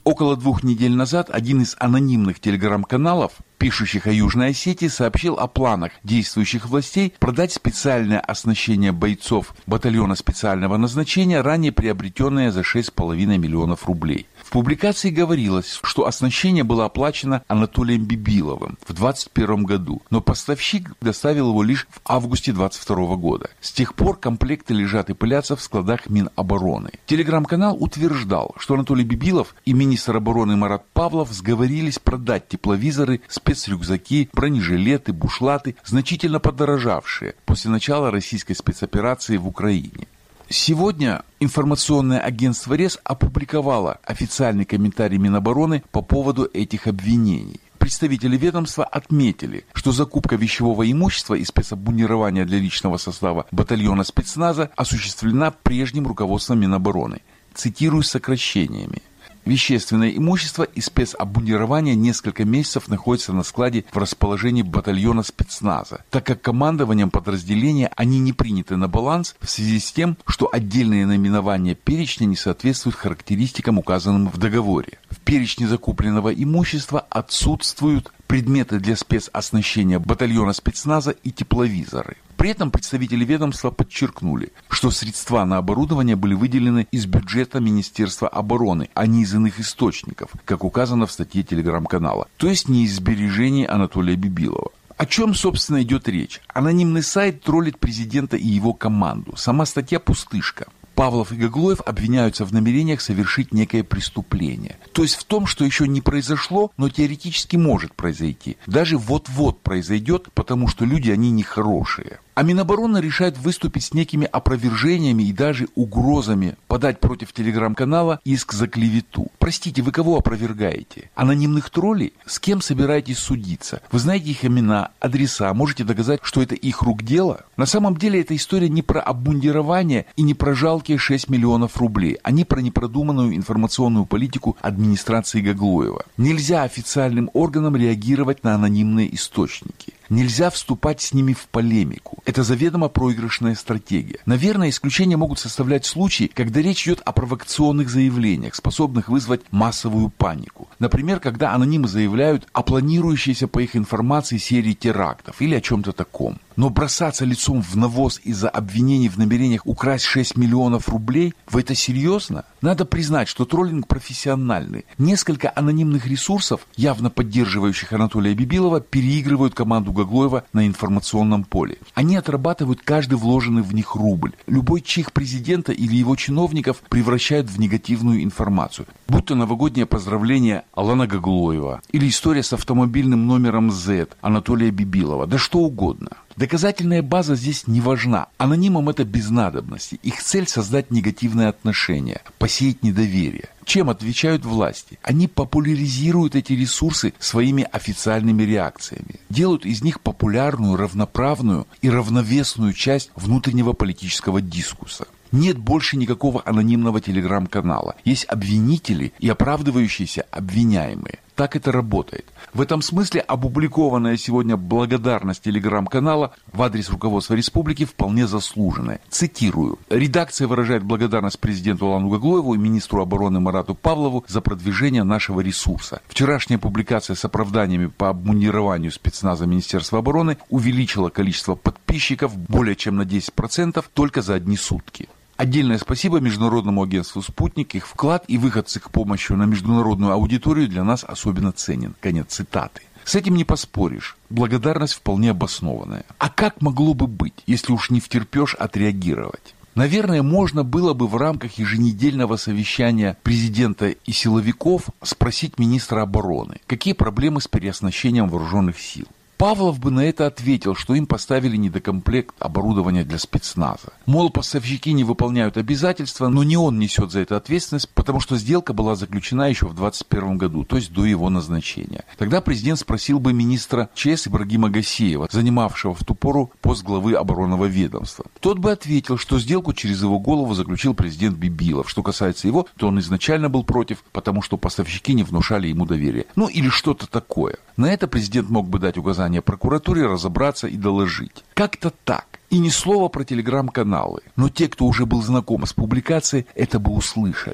F: Около двух недель назад один из анонимных телеграм-каналов, пишущих о Южной Осетии, сообщил о планах действующих властей продать специальное оснащение бойцов батальона специального назначения, ранее приобретенное за шесть с половиной миллионов рублей. В публикации говорилось, что оснащение было оплачено Анатолием Бибиловым в двадцать первом году, но поставщик доставил его лишь в августе двадцать второго года. С тех пор комплекты лежат и пылятся в складах Минобороны. Телеграм-канал утверждал, что Анатолий Бибилов и министр обороны Марат Павлов сговорились продать тепловизоры, спецрюкзаки, бронежилеты, бушлаты, значительно подорожавшие после начала российской спецоперации в Украине. Сегодня информационное агентство РЕС опубликовало официальный комментарий Минобороны по поводу этих обвинений. Представители ведомства отметили, что закупка вещевого имущества и спецобмундирования для личного состава батальона спецназа осуществлена прежним руководством Минобороны. Цитирую с сокращениями. Вещественное имущество и спецобмундирование несколько месяцев находятся на складе в расположении батальона спецназа, так как командованием подразделения они не приняты на баланс в связи с тем, что отдельные наименования перечня не соответствуют характеристикам, указанным в договоре. В перечне закупленного имущества отсутствуют предметы для спецоснащения батальона спецназа и тепловизоры. При этом представители ведомства подчеркнули, что средства на оборудование были выделены из бюджета Министерства обороны, а не из иных источников, как указано в статье телеграм-канала, то есть не из сбережений Анатолия Бибилова. О чем, собственно, идет речь? Анонимный сайт троллит президента и его команду. Сама статья пустышка. Павлов и Гаглоев обвиняются в намерениях совершить некое преступление. То есть в том, что еще не произошло, но теоретически может произойти. Даже вот-вот произойдет, потому что люди, они нехорошие. А Минобороны решает выступить с некими опровержениями и даже угрозами подать против телеграм-канала иск за клевету. Простите, вы кого опровергаете? Анонимных троллей? С кем собираетесь судиться? Вы знаете их имена, адреса, можете доказать, что это их рук дело? На самом деле эта история не про обмундирование и не про жалкие шесть миллионов рублей, а не про непродуманную информационную политику администрации Гаглоева. Нельзя официальным органам реагировать на анонимные источники. Нельзя вступать с ними в полемику. Это заведомо проигрышная стратегия. Наверное, исключения могут составлять случаи, когда речь идет о провокационных заявлениях, способных вызвать массовую панику. Например, когда анонимы заявляют о планирующейся по их информации серии терактов или о чем-то таком. Но бросаться лицом в навоз из-за обвинений в намерениях украсть шесть миллионов рублей, вы это серьезно? Надо признать, что троллинг профессиональный. Несколько анонимных ресурсов, явно поддерживающих Анатолия Бибилова, переигрывают команду Гаглоева на информационном поле. Они отрабатывают каждый вложенный в них рубль. Любой чих президента или его чиновников превращают в негативную информацию. Будь то новогоднее поздравление Алана Гаглоева или история с автомобильным номером Z Анатолия Бибилова, да что угодно. Доказательная база здесь не важна. Анонимам это без надобности. Их цель – создать негативные отношения, посеять недоверие. Чем отвечают власти? Они популяризируют эти ресурсы своими официальными реакциями. Делают из них популярную, равноправную и равновесную часть внутреннего политического дискурса. Нет больше никакого анонимного телеграм-канала. Есть обвинители и оправдывающиеся обвиняемые. Так это работает. В этом смысле опубликованная сегодня благодарность телеграм-канала в адрес руководства республики вполне заслуженная. Цитирую. Редакция выражает благодарность президенту Алану Гаглоеву и министру обороны Марату Павлову за продвижение нашего ресурса. Вчерашняя публикация с оправданиями по обмундированию спецназа Министерства обороны увеличила количество подписчиков более чем на десять процентов только за одни сутки. Отдельное спасибо Международному агентству «Спутник». Их вклад и выход с их помощью на международную аудиторию для нас особенно ценен. Конец цитаты. С этим не поспоришь. Благодарность вполне обоснованная. А как могло бы быть, если уж не втерпешь отреагировать? Наверное, можно было бы в рамках еженедельного совещания президента и силовиков спросить министра обороны, какие проблемы с переоснащением вооруженных сил. Павлов бы на это ответил, что им поставили недокомплект оборудования для спецназа. Мол, поставщики не выполняют обязательства, но не он несет за это ответственность, потому что сделка была заключена еще в двадцать первом году, то есть до его назначения. Тогда президент спросил бы министра ЧС Ибрагима Гасеева, занимавшего в ту пору пост главы оборонного ведомства. Тот бы ответил, что сделку через его голову заключил президент Бибилов. Что касается его, то он изначально был против, потому что поставщики не внушали ему доверия. Ну или что-то такое. На это президент мог бы дать указание прокуратуре разобраться и доложить. Как-то так. И ни слова про телеграм-каналы. Но те, кто уже был знаком с публикацией, это бы услышали.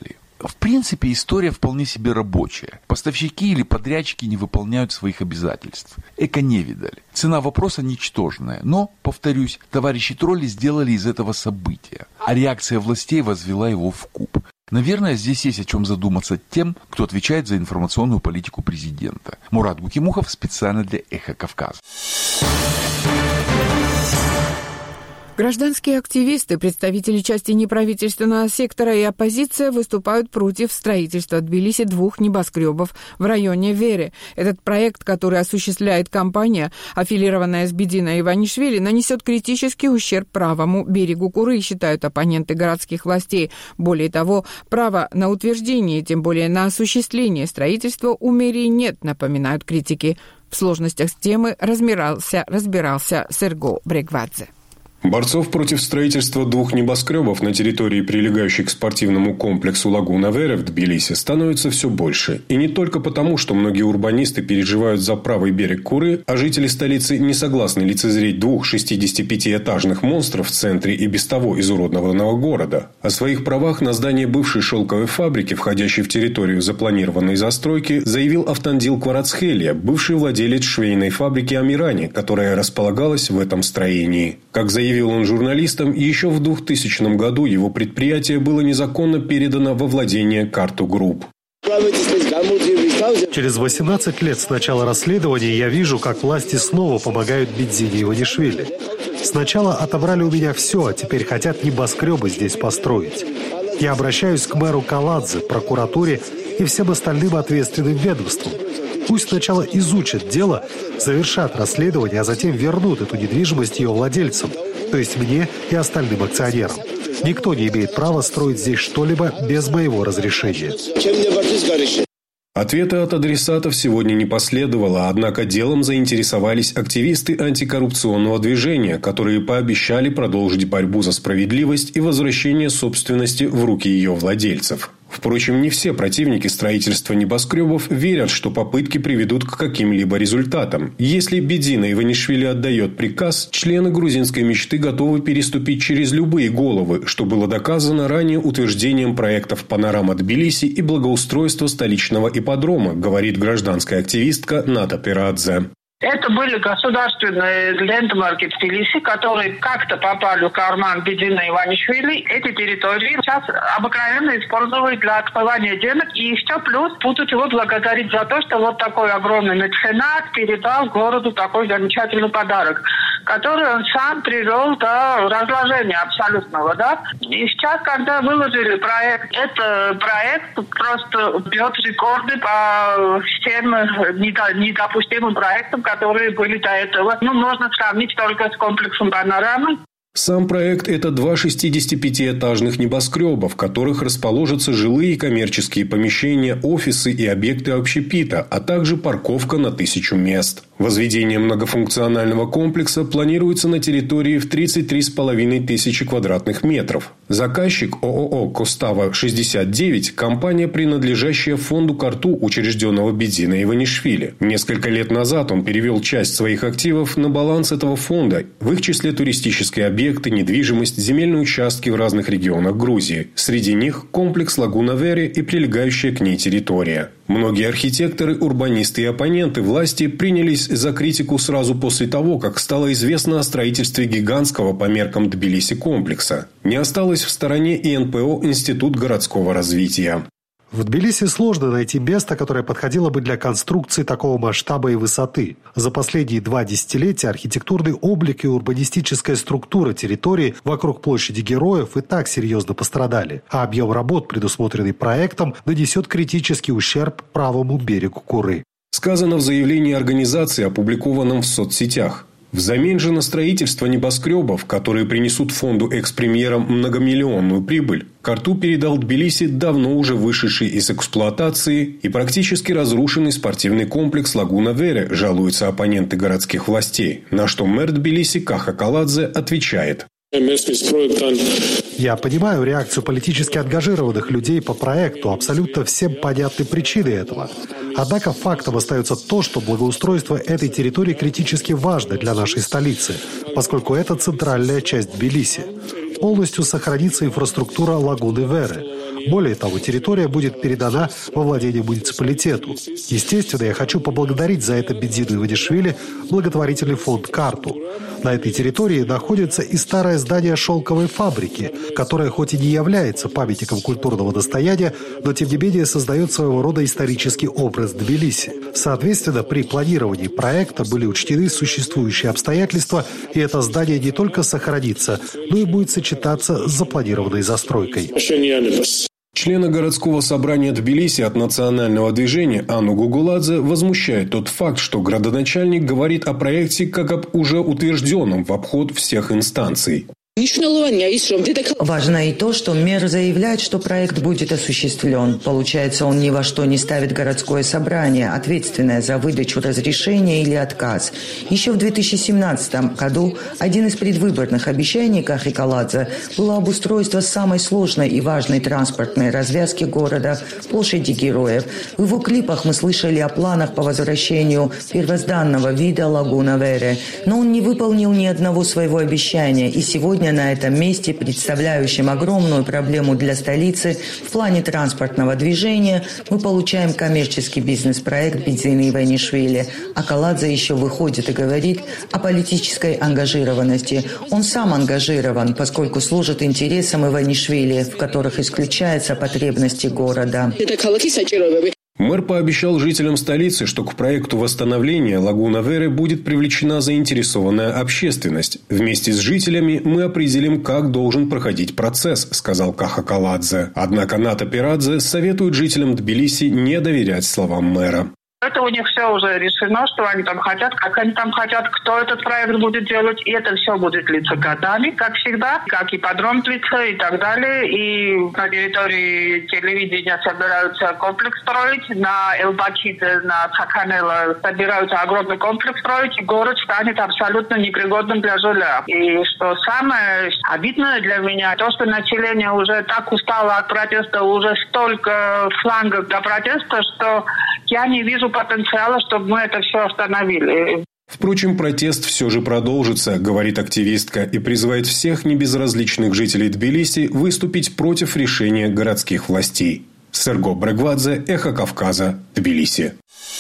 F: В принципе, история вполне себе рабочая. Поставщики или подрядчики не выполняют своих обязательств. Эко не видали. Цена вопроса ничтожная. Но, повторюсь, товарищи тролли сделали из этого события. А реакция властей возвела его в куб. Наверное, здесь есть о чем задуматься тем, кто отвечает за информационную политику президента. Мурат Гукимухов специально для «Эхо Кавказа».
A: Гражданские активисты, представители части неправительственного сектора и оппозиция выступают против строительства в Тбилиси двух небоскребов в районе Вере. Этот проект, который осуществляет компания, аффилированная с Бединой Иванишвили, нанесет критический ущерб правому берегу Куры, считают оппоненты городских властей. Более того, права на утверждение, тем более на осуществление строительства у мэрии нет, напоминают критики. В сложностях темы разбирался, разбирался Серго Брегвадзе.
B: Борцов против строительства двух небоскребов на территории, прилегающей к спортивному комплексу Лагуна Вере в Тбилиси, становится все больше. И не только потому, что многие урбанисты переживают за правый берег Куры, а жители столицы не согласны лицезреть двух шестидесятипятиэтажных монстров в центре и без того изуродованного города. О своих правах на здание бывшей шелковой фабрики, входящей в территорию запланированной застройки, заявил Автандил Кварацхелия, бывший владелец швейной фабрики Амирани, которая располагалась в этом строении. Как заявил Заявил он журналистам, еще в двухтысячном году его предприятие было незаконно передано во владение Карту Групп.
H: Через восемнадцать лет с начала расследования я вижу, как власти снова помогают Бедзине Иванишвили. Сначала отобрали у меня все, а теперь хотят небоскребы здесь построить. Я обращаюсь к мэру Каладзе, прокуратуре и всем остальным ответственным ведомствам. Пусть сначала изучат дело, завершат расследование, а затем вернут эту недвижимость ее владельцам, то есть мне и остальным акционерам. Никто не имеет права строить здесь что-либо без моего разрешения.
B: Ответа от адресатов сегодня не последовало, однако делом заинтересовались активисты антикоррупционного движения, которые пообещали продолжить борьбу за справедливость и возвращение собственности в руки ее владельцев. Впрочем, не все противники строительства небоскребов верят, что попытки приведут к каким-либо результатам. Если Бедина Иванишвили отдает приказ, члены грузинской мечты готовы переступить через любые головы, что было доказано ранее утверждением проектов «Панорама Тбилиси» и «Благоустройство столичного ипподрома», говорит гражданская активистка Ната Пирадзе.
G: Это были государственные лендмарки Тбилиси, которые как-то попали в карман Бедина Иванишвили. Эти территории сейчас обыкновенно используют для отмывания денег. И еще плюс будут его благодарить за то, что вот такой огромный меценат передал городу такой замечательный подарок, который он сам привел до разложения абсолютного. Да? И сейчас, когда выложили проект, это проект просто бьет рекорды по всем недопустимым проектам, которые были до этого. Ну, можно сравнить только с комплексом «Панорама».
B: Сам проект – это два шестидесятипятиэтажных небоскреба, в которых расположатся жилые и коммерческие помещения, офисы и объекты общепита, а также парковка на тысячу мест. Возведение многофункционального комплекса планируется на территории в тридцать три с половиной тысячи квадратных метров. Заказчик ООО «Костава шестьдесят девять» – компания, принадлежащая фонду Карту, учрежденного Бединой Иванишвили. Несколько лет назад он перевел часть своих активов на баланс этого фонда, в их числе туристические объекты, объекты, недвижимость, земельные участки в разных регионах Грузии. Среди них комплекс Лагуна Вере и прилегающая к ней территория. Многие архитекторы, урбанисты и оппоненты власти принялись за критику сразу после того, как стало известно о строительстве гигантского по меркам Тбилиси комплекса. Не осталось в стороне и эн пэ о «Институт городского развития».
H: В Тбилиси сложно найти место, которое подходило бы для конструкции такого масштаба и высоты. За последние два десятилетия архитектурный облик и урбанистическая структура территории вокруг площади Героев и так серьезно пострадали, а объем работ, предусмотренный проектом, нанесет критический ущерб правому берегу Куры.
B: Сказано в заявлении организации, опубликованном в соцсетях. Взамен же на строительство небоскребов, которые принесут фонду экс-премьерам многомиллионную прибыль, Карту передал Тбилиси давно уже вышедший из эксплуатации и практически разрушенный спортивный комплекс Лагуна Вере, жалуются оппоненты городских властей, на что мэр Тбилиси Каха Каладзе отвечает.
H: Я понимаю реакцию политически ангажированных людей по проекту, абсолютно всем понятны причины этого. Однако фактом остается то, что благоустройство этой территории критически важно для нашей столицы, поскольку это центральная часть Тбилиси. Полностью сохранится инфраструктура Лагуны Вере. Более того, территория будет передана во владение муниципалитету. Естественно, я хочу поблагодарить за это Бедзину Иванишвили благотворительный фонд «Карту». На этой территории находится и старое здание шелковой фабрики, которое хоть и не является памятником культурного достояния, но тем не менее создает своего рода исторический образ Тбилиси. Соответственно, при планировании проекта были учтены существующие обстоятельства, и это здание не только сохранится, но и будет сочетаться с запланированной застройкой.
B: Члена городского собрания Тбилиси от национального движения Анну Гугуладзе возмущает тот факт, что градоначальник говорит о проекте как об уже утвержденном в обход всех инстанций.
V: Важно и то, что мэр заявляет, что проект будет осуществлен. Получается, он ни во что не ставит городское собрание, ответственное за выдачу разрешения или отказ. Еще в две тысячи семнадцатом году один из предвыборных обещаний Кахи Каладзе было обустройство самой сложной и важной транспортной развязки города – площади Героев. В его клипах мы слышали о планах по возвращению первозданного вида Лагуна Вере, но он не выполнил ни одного своего обещания, и сегодня на этом месте, представляющем огромную проблему для столицы в плане транспортного движения, мы получаем коммерческий бизнес-проект Бедзины Иванишвили. А Каладзе еще выходит и говорит о политической ангажированности. Он сам ангажирован, поскольку служит интересам Иванишвили, в которых исключаются потребности города.
B: Мэр пообещал жителям столицы, что к проекту восстановления Лагуна Вере будет привлечена заинтересованная общественность. Вместе с жителями мы определим, как должен проходить процесс, сказал Каха Каладзе. Однако Ната Пирадзе советует жителям Тбилиси не доверять словам мэра.
G: Это у них все уже решено, что они там хотят, как они там хотят, кто этот проект будет делать. И это все будет длиться годами, как всегда, как и подром длится и так далее. И на территории телевидения собираются комплекс строить, на Элбачиде, на Цаканело собираются огромный комплекс строить, и город станет абсолютно непригодным для жилья. И что самое обидное для меня, то, что население уже так устало от протеста, уже столько флангов для протеста, что я не вижу потенциала, чтобы мы это все остановили.
B: Впрочем, протест все же продолжится, говорит активистка, и призывает всех небезразличных жителей Тбилиси выступить против решения городских властей. Серго Брегвадзе, Эхо Кавказа, Тбилиси.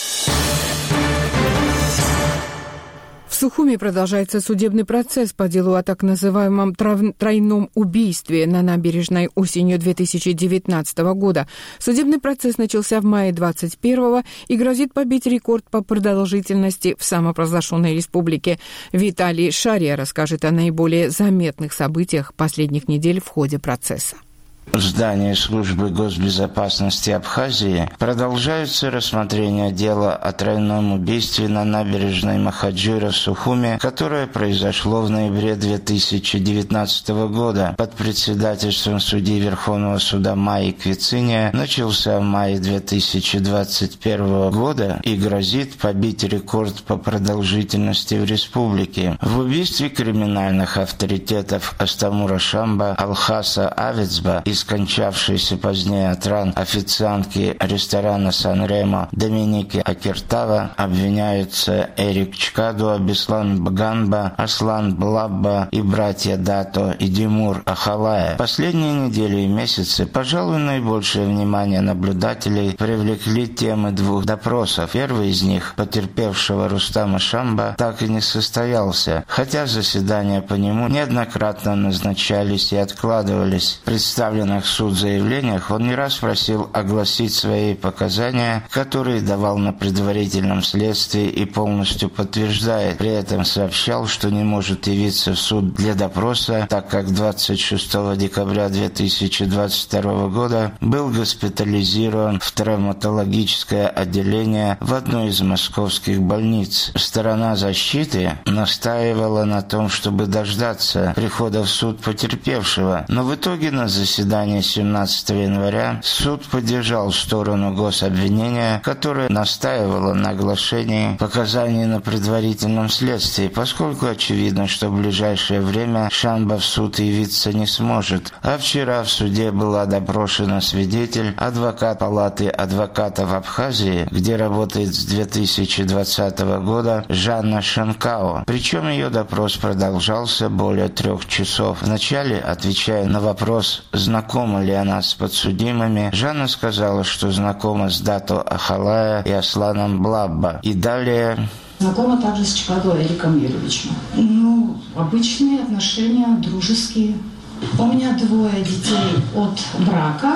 A: В Сухуми продолжается судебный процесс по делу о так называемом тройном убийстве на набережной осенью две тысячи девятнадцатого года. Судебный процесс начался в мае двадцать первого и грозит побить рекорд по продолжительности в самопровозглашенной республике. Виталий Шария расскажет о наиболее заметных событиях последних недель в ходе процесса.
I: В здании службы госбезопасности Абхазии продолжается рассмотрение дела о тройном убийстве на набережной Махаджира в Сухуми, которое произошло в ноябре две тысячи девятнадцатого года под председательством судьи Верховного суда Майи Квициния, начался в мае две тысячи двадцать первого года и грозит побить рекорд по продолжительности в республике. В убийстве криминальных авторитетов Астамура Шамба, Алхаса Авицба и скончавшейся позднее от ран официантки ресторана Сан-Ремо Доминики Акертава обвиняются Эрик Чкадуа, Беслан Баганба, Аслан Блабба и братья Дато и Димур Ахалая. Последние недели и месяцы, пожалуй, наибольшее внимание наблюдателей привлекли темы двух допросов. Первый из них, потерпевшего Рустама Шамба, так и не состоялся, хотя заседания по нему неоднократно назначались и откладывались. Представленных в суд заявлениях он не раз просил огласить свои показания, которые давал на предварительном следствии и полностью подтверждает. При этом сообщал, что не может явиться в суд для допроса, так как двадцать шестого декабря две тысячи двадцать второго года был госпитализирован в травматологическое отделение в одной из московских больниц. Сторона защиты настаивала на том, чтобы дождаться прихода в суд потерпевшего, но в итоге на заседании семнадцатого января суд поддержал сторону гособвинения, которая настаивала на оглашении показаний на предварительном следствии, поскольку очевидно, что в ближайшее время Шамба в суд явиться не сможет. А вчера в суде была допрошена свидетель, адвокат Палаты адвокатов Абхазии, где работает с две тысячи двадцатого года Жанна Шанкао. Причем ее допрос продолжался более трех часов. Вначале, отвечая на вопрос, знаком знакома ли она с подсудимыми, Жанна сказала, что знакома с Дато Ахалая и Асланом Блабба. И далее...
J: Знакома также с Чкадо Эриком Юрьевичем. Ну, обычные отношения, дружеские. У меня двое детей от брака.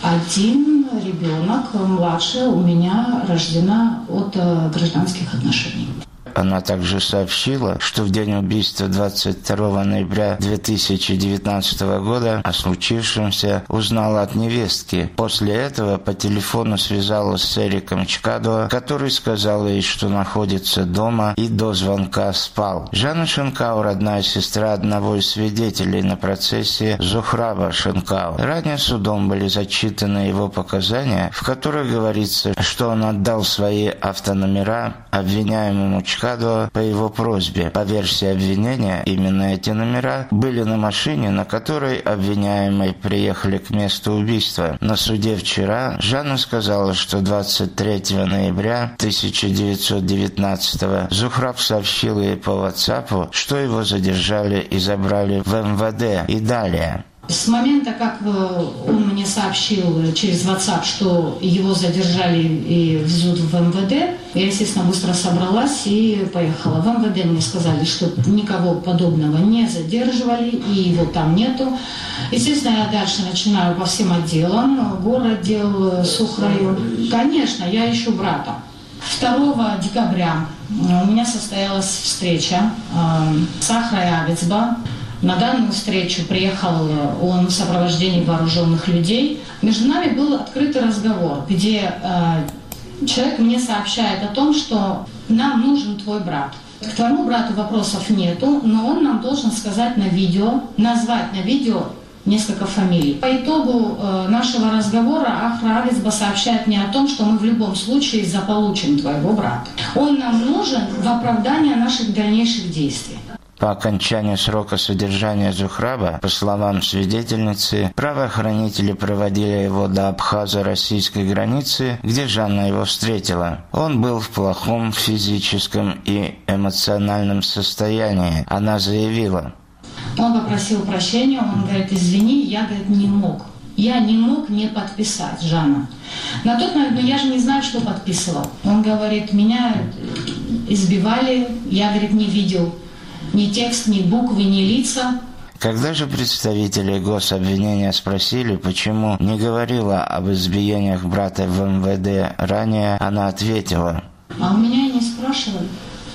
J: Один ребенок, младшая, у меня рождена от гражданских отношений.
I: Она также сообщила, что в день убийства двадцать второго ноября две тысячи девятнадцатого года о случившемся узнала от невестки. После этого по телефону связалась с Эриком Чкадо, который сказал ей, что находится дома и до звонка спал. Жанна Шенкау, родная сестра одного из свидетелей на процессе Зухраба Шенкау. Ранее судом были зачитаны его показания, в которых говорится, что он отдал свои автономера обвиняемому Чкадо по его просьбе. По версии обвинения, именно эти номера были на машине, на которой обвиняемые приехали к месту убийства. На суде вчера Жанна сказала, что двадцать третьего ноября тысяча девятьсот девятнадцатого Зухраб сообщил ей по WhatsApp, что его задержали и забрали в эм вэ дэ. И далее.
J: С момента, как он мне сообщил через WhatsApp, что его задержали и везут в эм вэ дэ, я, естественно, быстро собралась и поехала. В эм вэ дэ мне сказали, что никого подобного не задерживали, и его там нету. Естественно, я дальше начинаю по всем отделам, городдел, Сухрайон. Конечно, я ищу брата. второго декабря у меня состоялась встреча с Ахрой Авицба. На данную встречу приехал он в сопровождении вооруженных людей. Между нами был открытый разговор, где э, человек мне сообщает о том, что нам нужен твой брат. К твоему брату вопросов нету, но он нам должен сказать на видео, назвать на видео несколько фамилий. По итогу э, нашего разговора Ахра Авицба сообщает мне о том, что мы в любом случае заполучим твоего брата. Он нам нужен в оправдание наших дальнейших действий.
I: По окончанию срока содержания Зухраба, по словам свидетельницы, правоохранители проводили его до абхазо-российской границы, где Жанна его встретила. Он был в плохом физическом и эмоциональном состоянии. Она заявила.
J: Он попросил прощения, он говорит, извини, я, говорит, не мог. Я не мог не подписать, Жанна. На тот момент, ну я же не знаю, что подписывал. Он говорит, меня избивали, я, говорит, не видел ни текст, ни буквы, ни лица.
I: Когда же представители гособвинения спросили, почему не говорила об избиениях брата в эм вэ дэ ранее, она ответила.
J: А у меня и не спрашивали.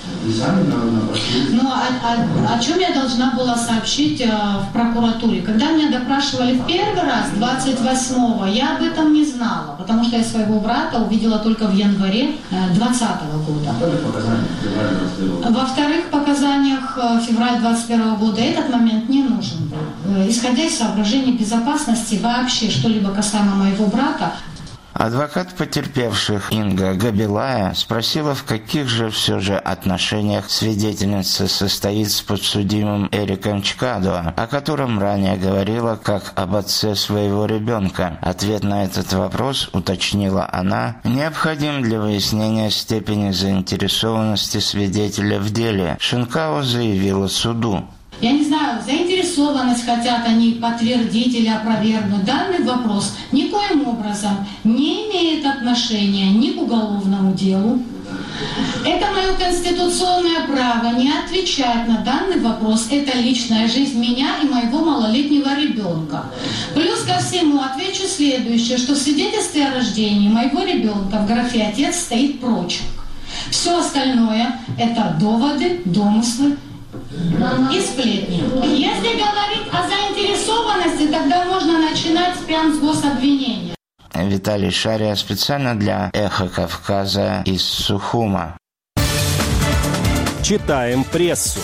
J: Ну, о, о, о чем я должна была сообщить э, в прокуратуре? Когда меня допрашивали в первый раз, двадцать восьмого, я об этом не знала, потому что я своего брата увидела только в январе двадцатого года. Во вторых показаниях э, февраль двадцать первого года этот момент не нужен был. Э, исходя из соображений безопасности, вообще что-либо касаемо моего брата.
I: Адвокат потерпевших Инга Габилая спросила, в каких же все же отношениях свидетельница состоит с подсудимым Эриком Чкадо, о котором ранее говорила как об отце своего ребенка. Ответ на этот вопрос, уточнила она, необходим для выяснения степени заинтересованности свидетеля в деле. Шенкау заявила суду.
J: Я не знаю, заинтересованность хотят они подтвердить или опровергнуть. Данный вопрос никоим образом не имеет отношения ни к уголовному делу. Это мое конституционное право не отвечать на данный вопрос. Это личная жизнь меня и моего малолетнего ребенка. Плюс ко всему отвечу следующее, что в свидетельстве о рождении моего ребенка в графе «отец» стоит прочерк. Все остальное – это доводы, домыслы и сплетни. Если говорить о заинтересованности, тогда можно начинать прямо с гособвинения.
I: Виталий Шария специально для «Эхо Кавказа» из Сухума.
M: Читаем прессу.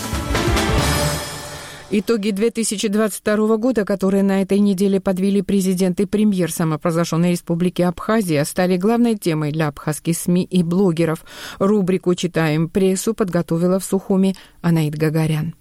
A: Итоги две тысячи двадцать второго года, которые на этой неделе подвели президент и премьер самопровозглашенной республики Абхазия, стали главной темой для абхазских СМИ и блогеров. Рубрику «Читаем прессу» подготовила в Сухуми Анаит Гагарян.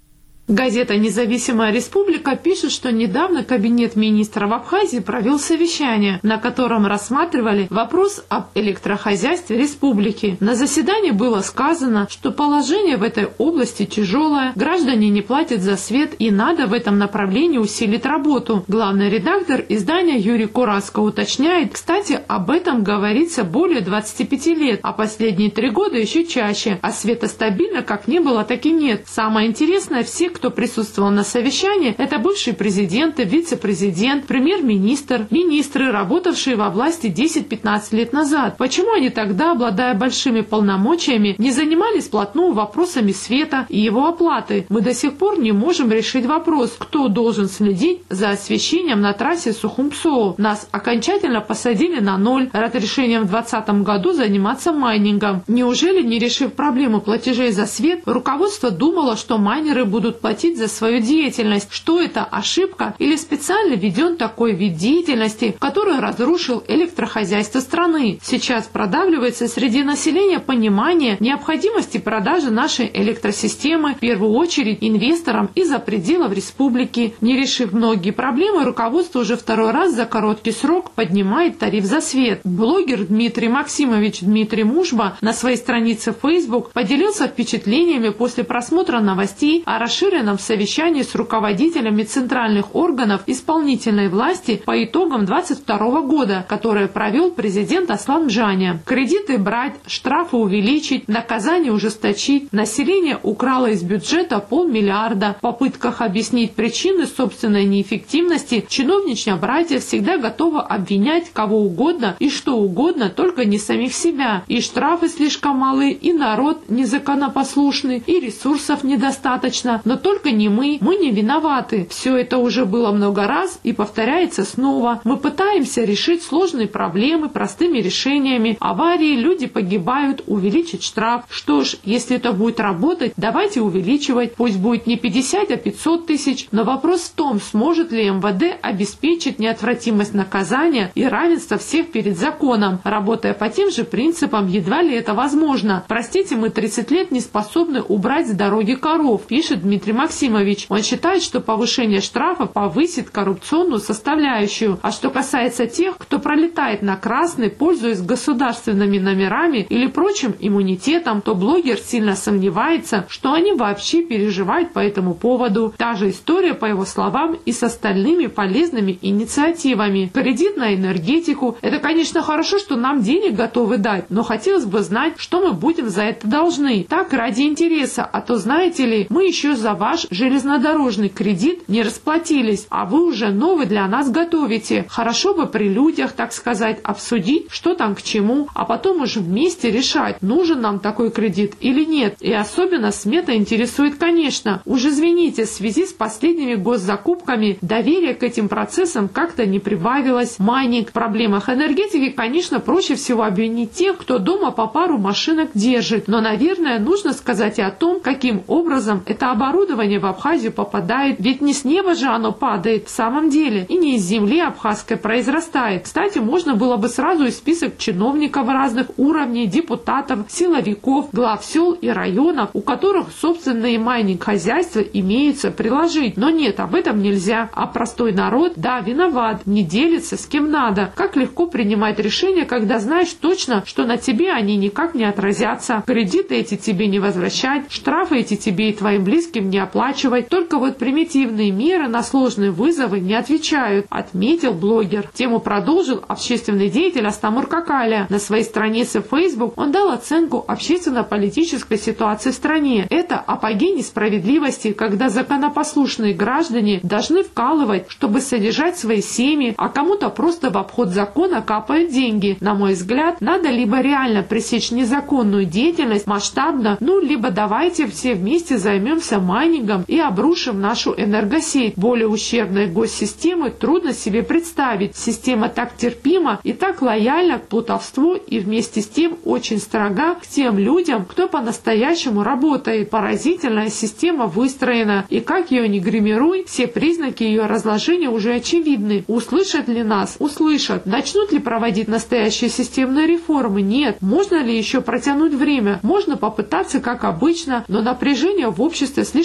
K: Газета «Независимая республика» пишет, что недавно Кабинет министров Абхазии провел совещание, на котором рассматривали вопрос об электрохозяйстве республики. На заседании было сказано, что положение в этой области тяжелое, граждане не платят за свет и надо в этом направлении усилить работу. Главный редактор издания Юрий Кураско уточняет, кстати, об этом говорится более двадцати пяти лет, а последние три года еще чаще, а света стабильно как не было, так и нет. Самое интересное, все, кто присутствовал на совещании, это бывшие президенты, вице-президент, премьер-министр, министры, работавшие во власти десять-пятнадцать лет назад. Почему они тогда, обладая большими полномочиями, не занимались вплотную вопросами света и его оплаты? Мы до сих пор не можем решить вопрос, кто должен следить за освещением на трассе Сухум-Псоу. Нас окончательно посадили на ноль разрешением в двадцатом году заниматься майнингом. Неужели, не решив проблему платежей за свет, руководство думало, что майнеры будут платить за свою деятельность? Что это, ошибка или специально введен такой вид деятельности, который разрушил электрохозяйство страны? Сейчас продавливается среди населения понимание необходимости продажи нашей электросистемы, в первую очередь инвесторам из-за пределов республики. Не решив многие проблемы, руководство уже второй раз за короткий срок поднимает тариф за свет. Блогер Дмитрий Максимович Дмитрий Мужба на своей странице в Facebook поделился впечатлениями после просмотра новостей о расширенном совещании с руководителями центральных органов исполнительной власти по итогам двадцать второго года, которое провел президент Аслан Джаня. Кредиты брать, штрафы увеличить, наказание ужесточить. Население украло из бюджета полмиллиарда. В попытках объяснить причины собственной неэффективности чиновничья братья всегда готова обвинять кого угодно и что угодно, только не самих себя. И штрафы слишком малы, и народ незаконопослушный, и ресурсов недостаточно. Но только не мы, мы не виноваты. Все это уже было много раз и повторяется снова. Мы пытаемся решить сложные проблемы простыми решениями. Аварии, люди погибают, увеличить штраф. Что ж, если это будет работать, давайте увеличивать. Пусть будет не пятьдесят, а пятьсот тысяч. Но вопрос в том, сможет ли эм вэ дэ обеспечить неотвратимость наказания и равенство всех перед законом. Работая по тем же принципам, едва ли это возможно. Простите, мы тридцать лет не способны убрать с дороги коров, пишет Дмитрий Максимович. Он считает, что повышение штрафа повысит коррупционную составляющую. А что касается тех, кто пролетает на красный, пользуясь государственными номерами или прочим иммунитетом, то блогер сильно сомневается, что они вообще переживают по этому поводу. Та же история, по его словам, и с остальными полезными инициативами. Кредит на энергетику – это, конечно, хорошо, что нам денег готовы дать, но хотелось бы знать, что мы будем за это должны. Так, ради интереса, а то, знаете ли, мы еще за ваш железнодорожный кредит не расплатились, а вы уже новый для нас готовите. Хорошо бы при людях, так сказать, обсудить, что там к чему, а потом уже вместе решать, нужен нам такой кредит или нет. И особенно смета интересует, конечно. Уж извините, в связи с последними госзакупками доверие к этим процессам как-то не прибавилось. Майнинг. В проблемах энергетики, конечно, проще всего обвинить тех, кто дома по пару машинок держит. Но, наверное, нужно сказать и о том, каким образом это оборудование в Абхазию попадает. Ведь не с неба же оно падает в самом деле, и не из земли абхазской произрастает. Кстати, можно было бы сразу и список чиновников разных уровней, депутатов, силовиков, глав сел и районов, у которых собственные майнинг-хозяйства имеются, приложить. Но нет, об этом нельзя. А простой народ, да, виноват, не делится с кем надо. Как легко принимать решения, когда знаешь точно, что на тебе они никак не отразятся. Кредиты эти тебе не возвращать, штрафы эти тебе и твоим близким не оплачивать. Только вот примитивные меры на сложные вызовы не отвечают, отметил блогер. Тему продолжил общественный деятель Астамур Какаля. На своей странице в Facebook он дал оценку общественно-политической ситуации в стране. Это апогей несправедливости, когда законопослушные граждане должны вкалывать, чтобы содержать свои семьи, а кому-то просто в обход закона капают деньги. На мой взгляд, надо либо реально пресечь незаконную деятельность масштабно, ну, либо давайте все вместе займемся майнингом и обрушим нашу энергосеть. Более ущербной госсистемы трудно себе представить. Система так терпима и так лояльна к плутовству и вместе с тем очень строга к тем людям, кто по-настоящему работает. Поразительная система выстроена, и как ее не гримируй, все признаки ее разложения уже очевидны. Услышат ли нас? Услышат. Начнут ли проводить настоящие системные реформы? Нет. Можно ли еще протянуть время? Можно попытаться, как обычно, но напряжение в обществе слишком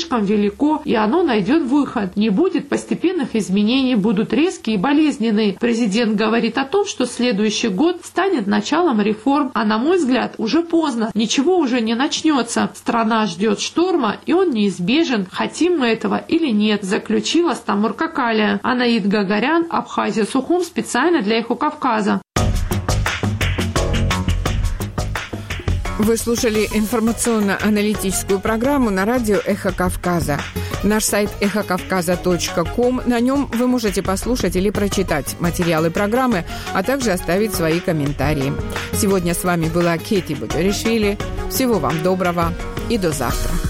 K: слишком велико, и оно найдет выход. Не будет постепенных изменений, будут резкие и болезненные. Президент говорит о том, что следующий год станет началом реформ, а на мой взгляд, уже поздно. Ничего уже не начнется. Страна ждет шторма, и он неизбежен, хотим мы этого или нет, заключила Стамур Какалия. Анаид Гагарян, Абхазия, Сухум, специально для Эхо Кавказа.
A: Вы слушали информационно-аналитическую программу на радио «Эхо Кавказа». Наш сайт эхо кавказа точка ком. На нем вы можете послушать или прочитать материалы программы, а также оставить свои комментарии. Сегодня с вами была Кети Буджаришвили. Всего вам доброго и до завтра.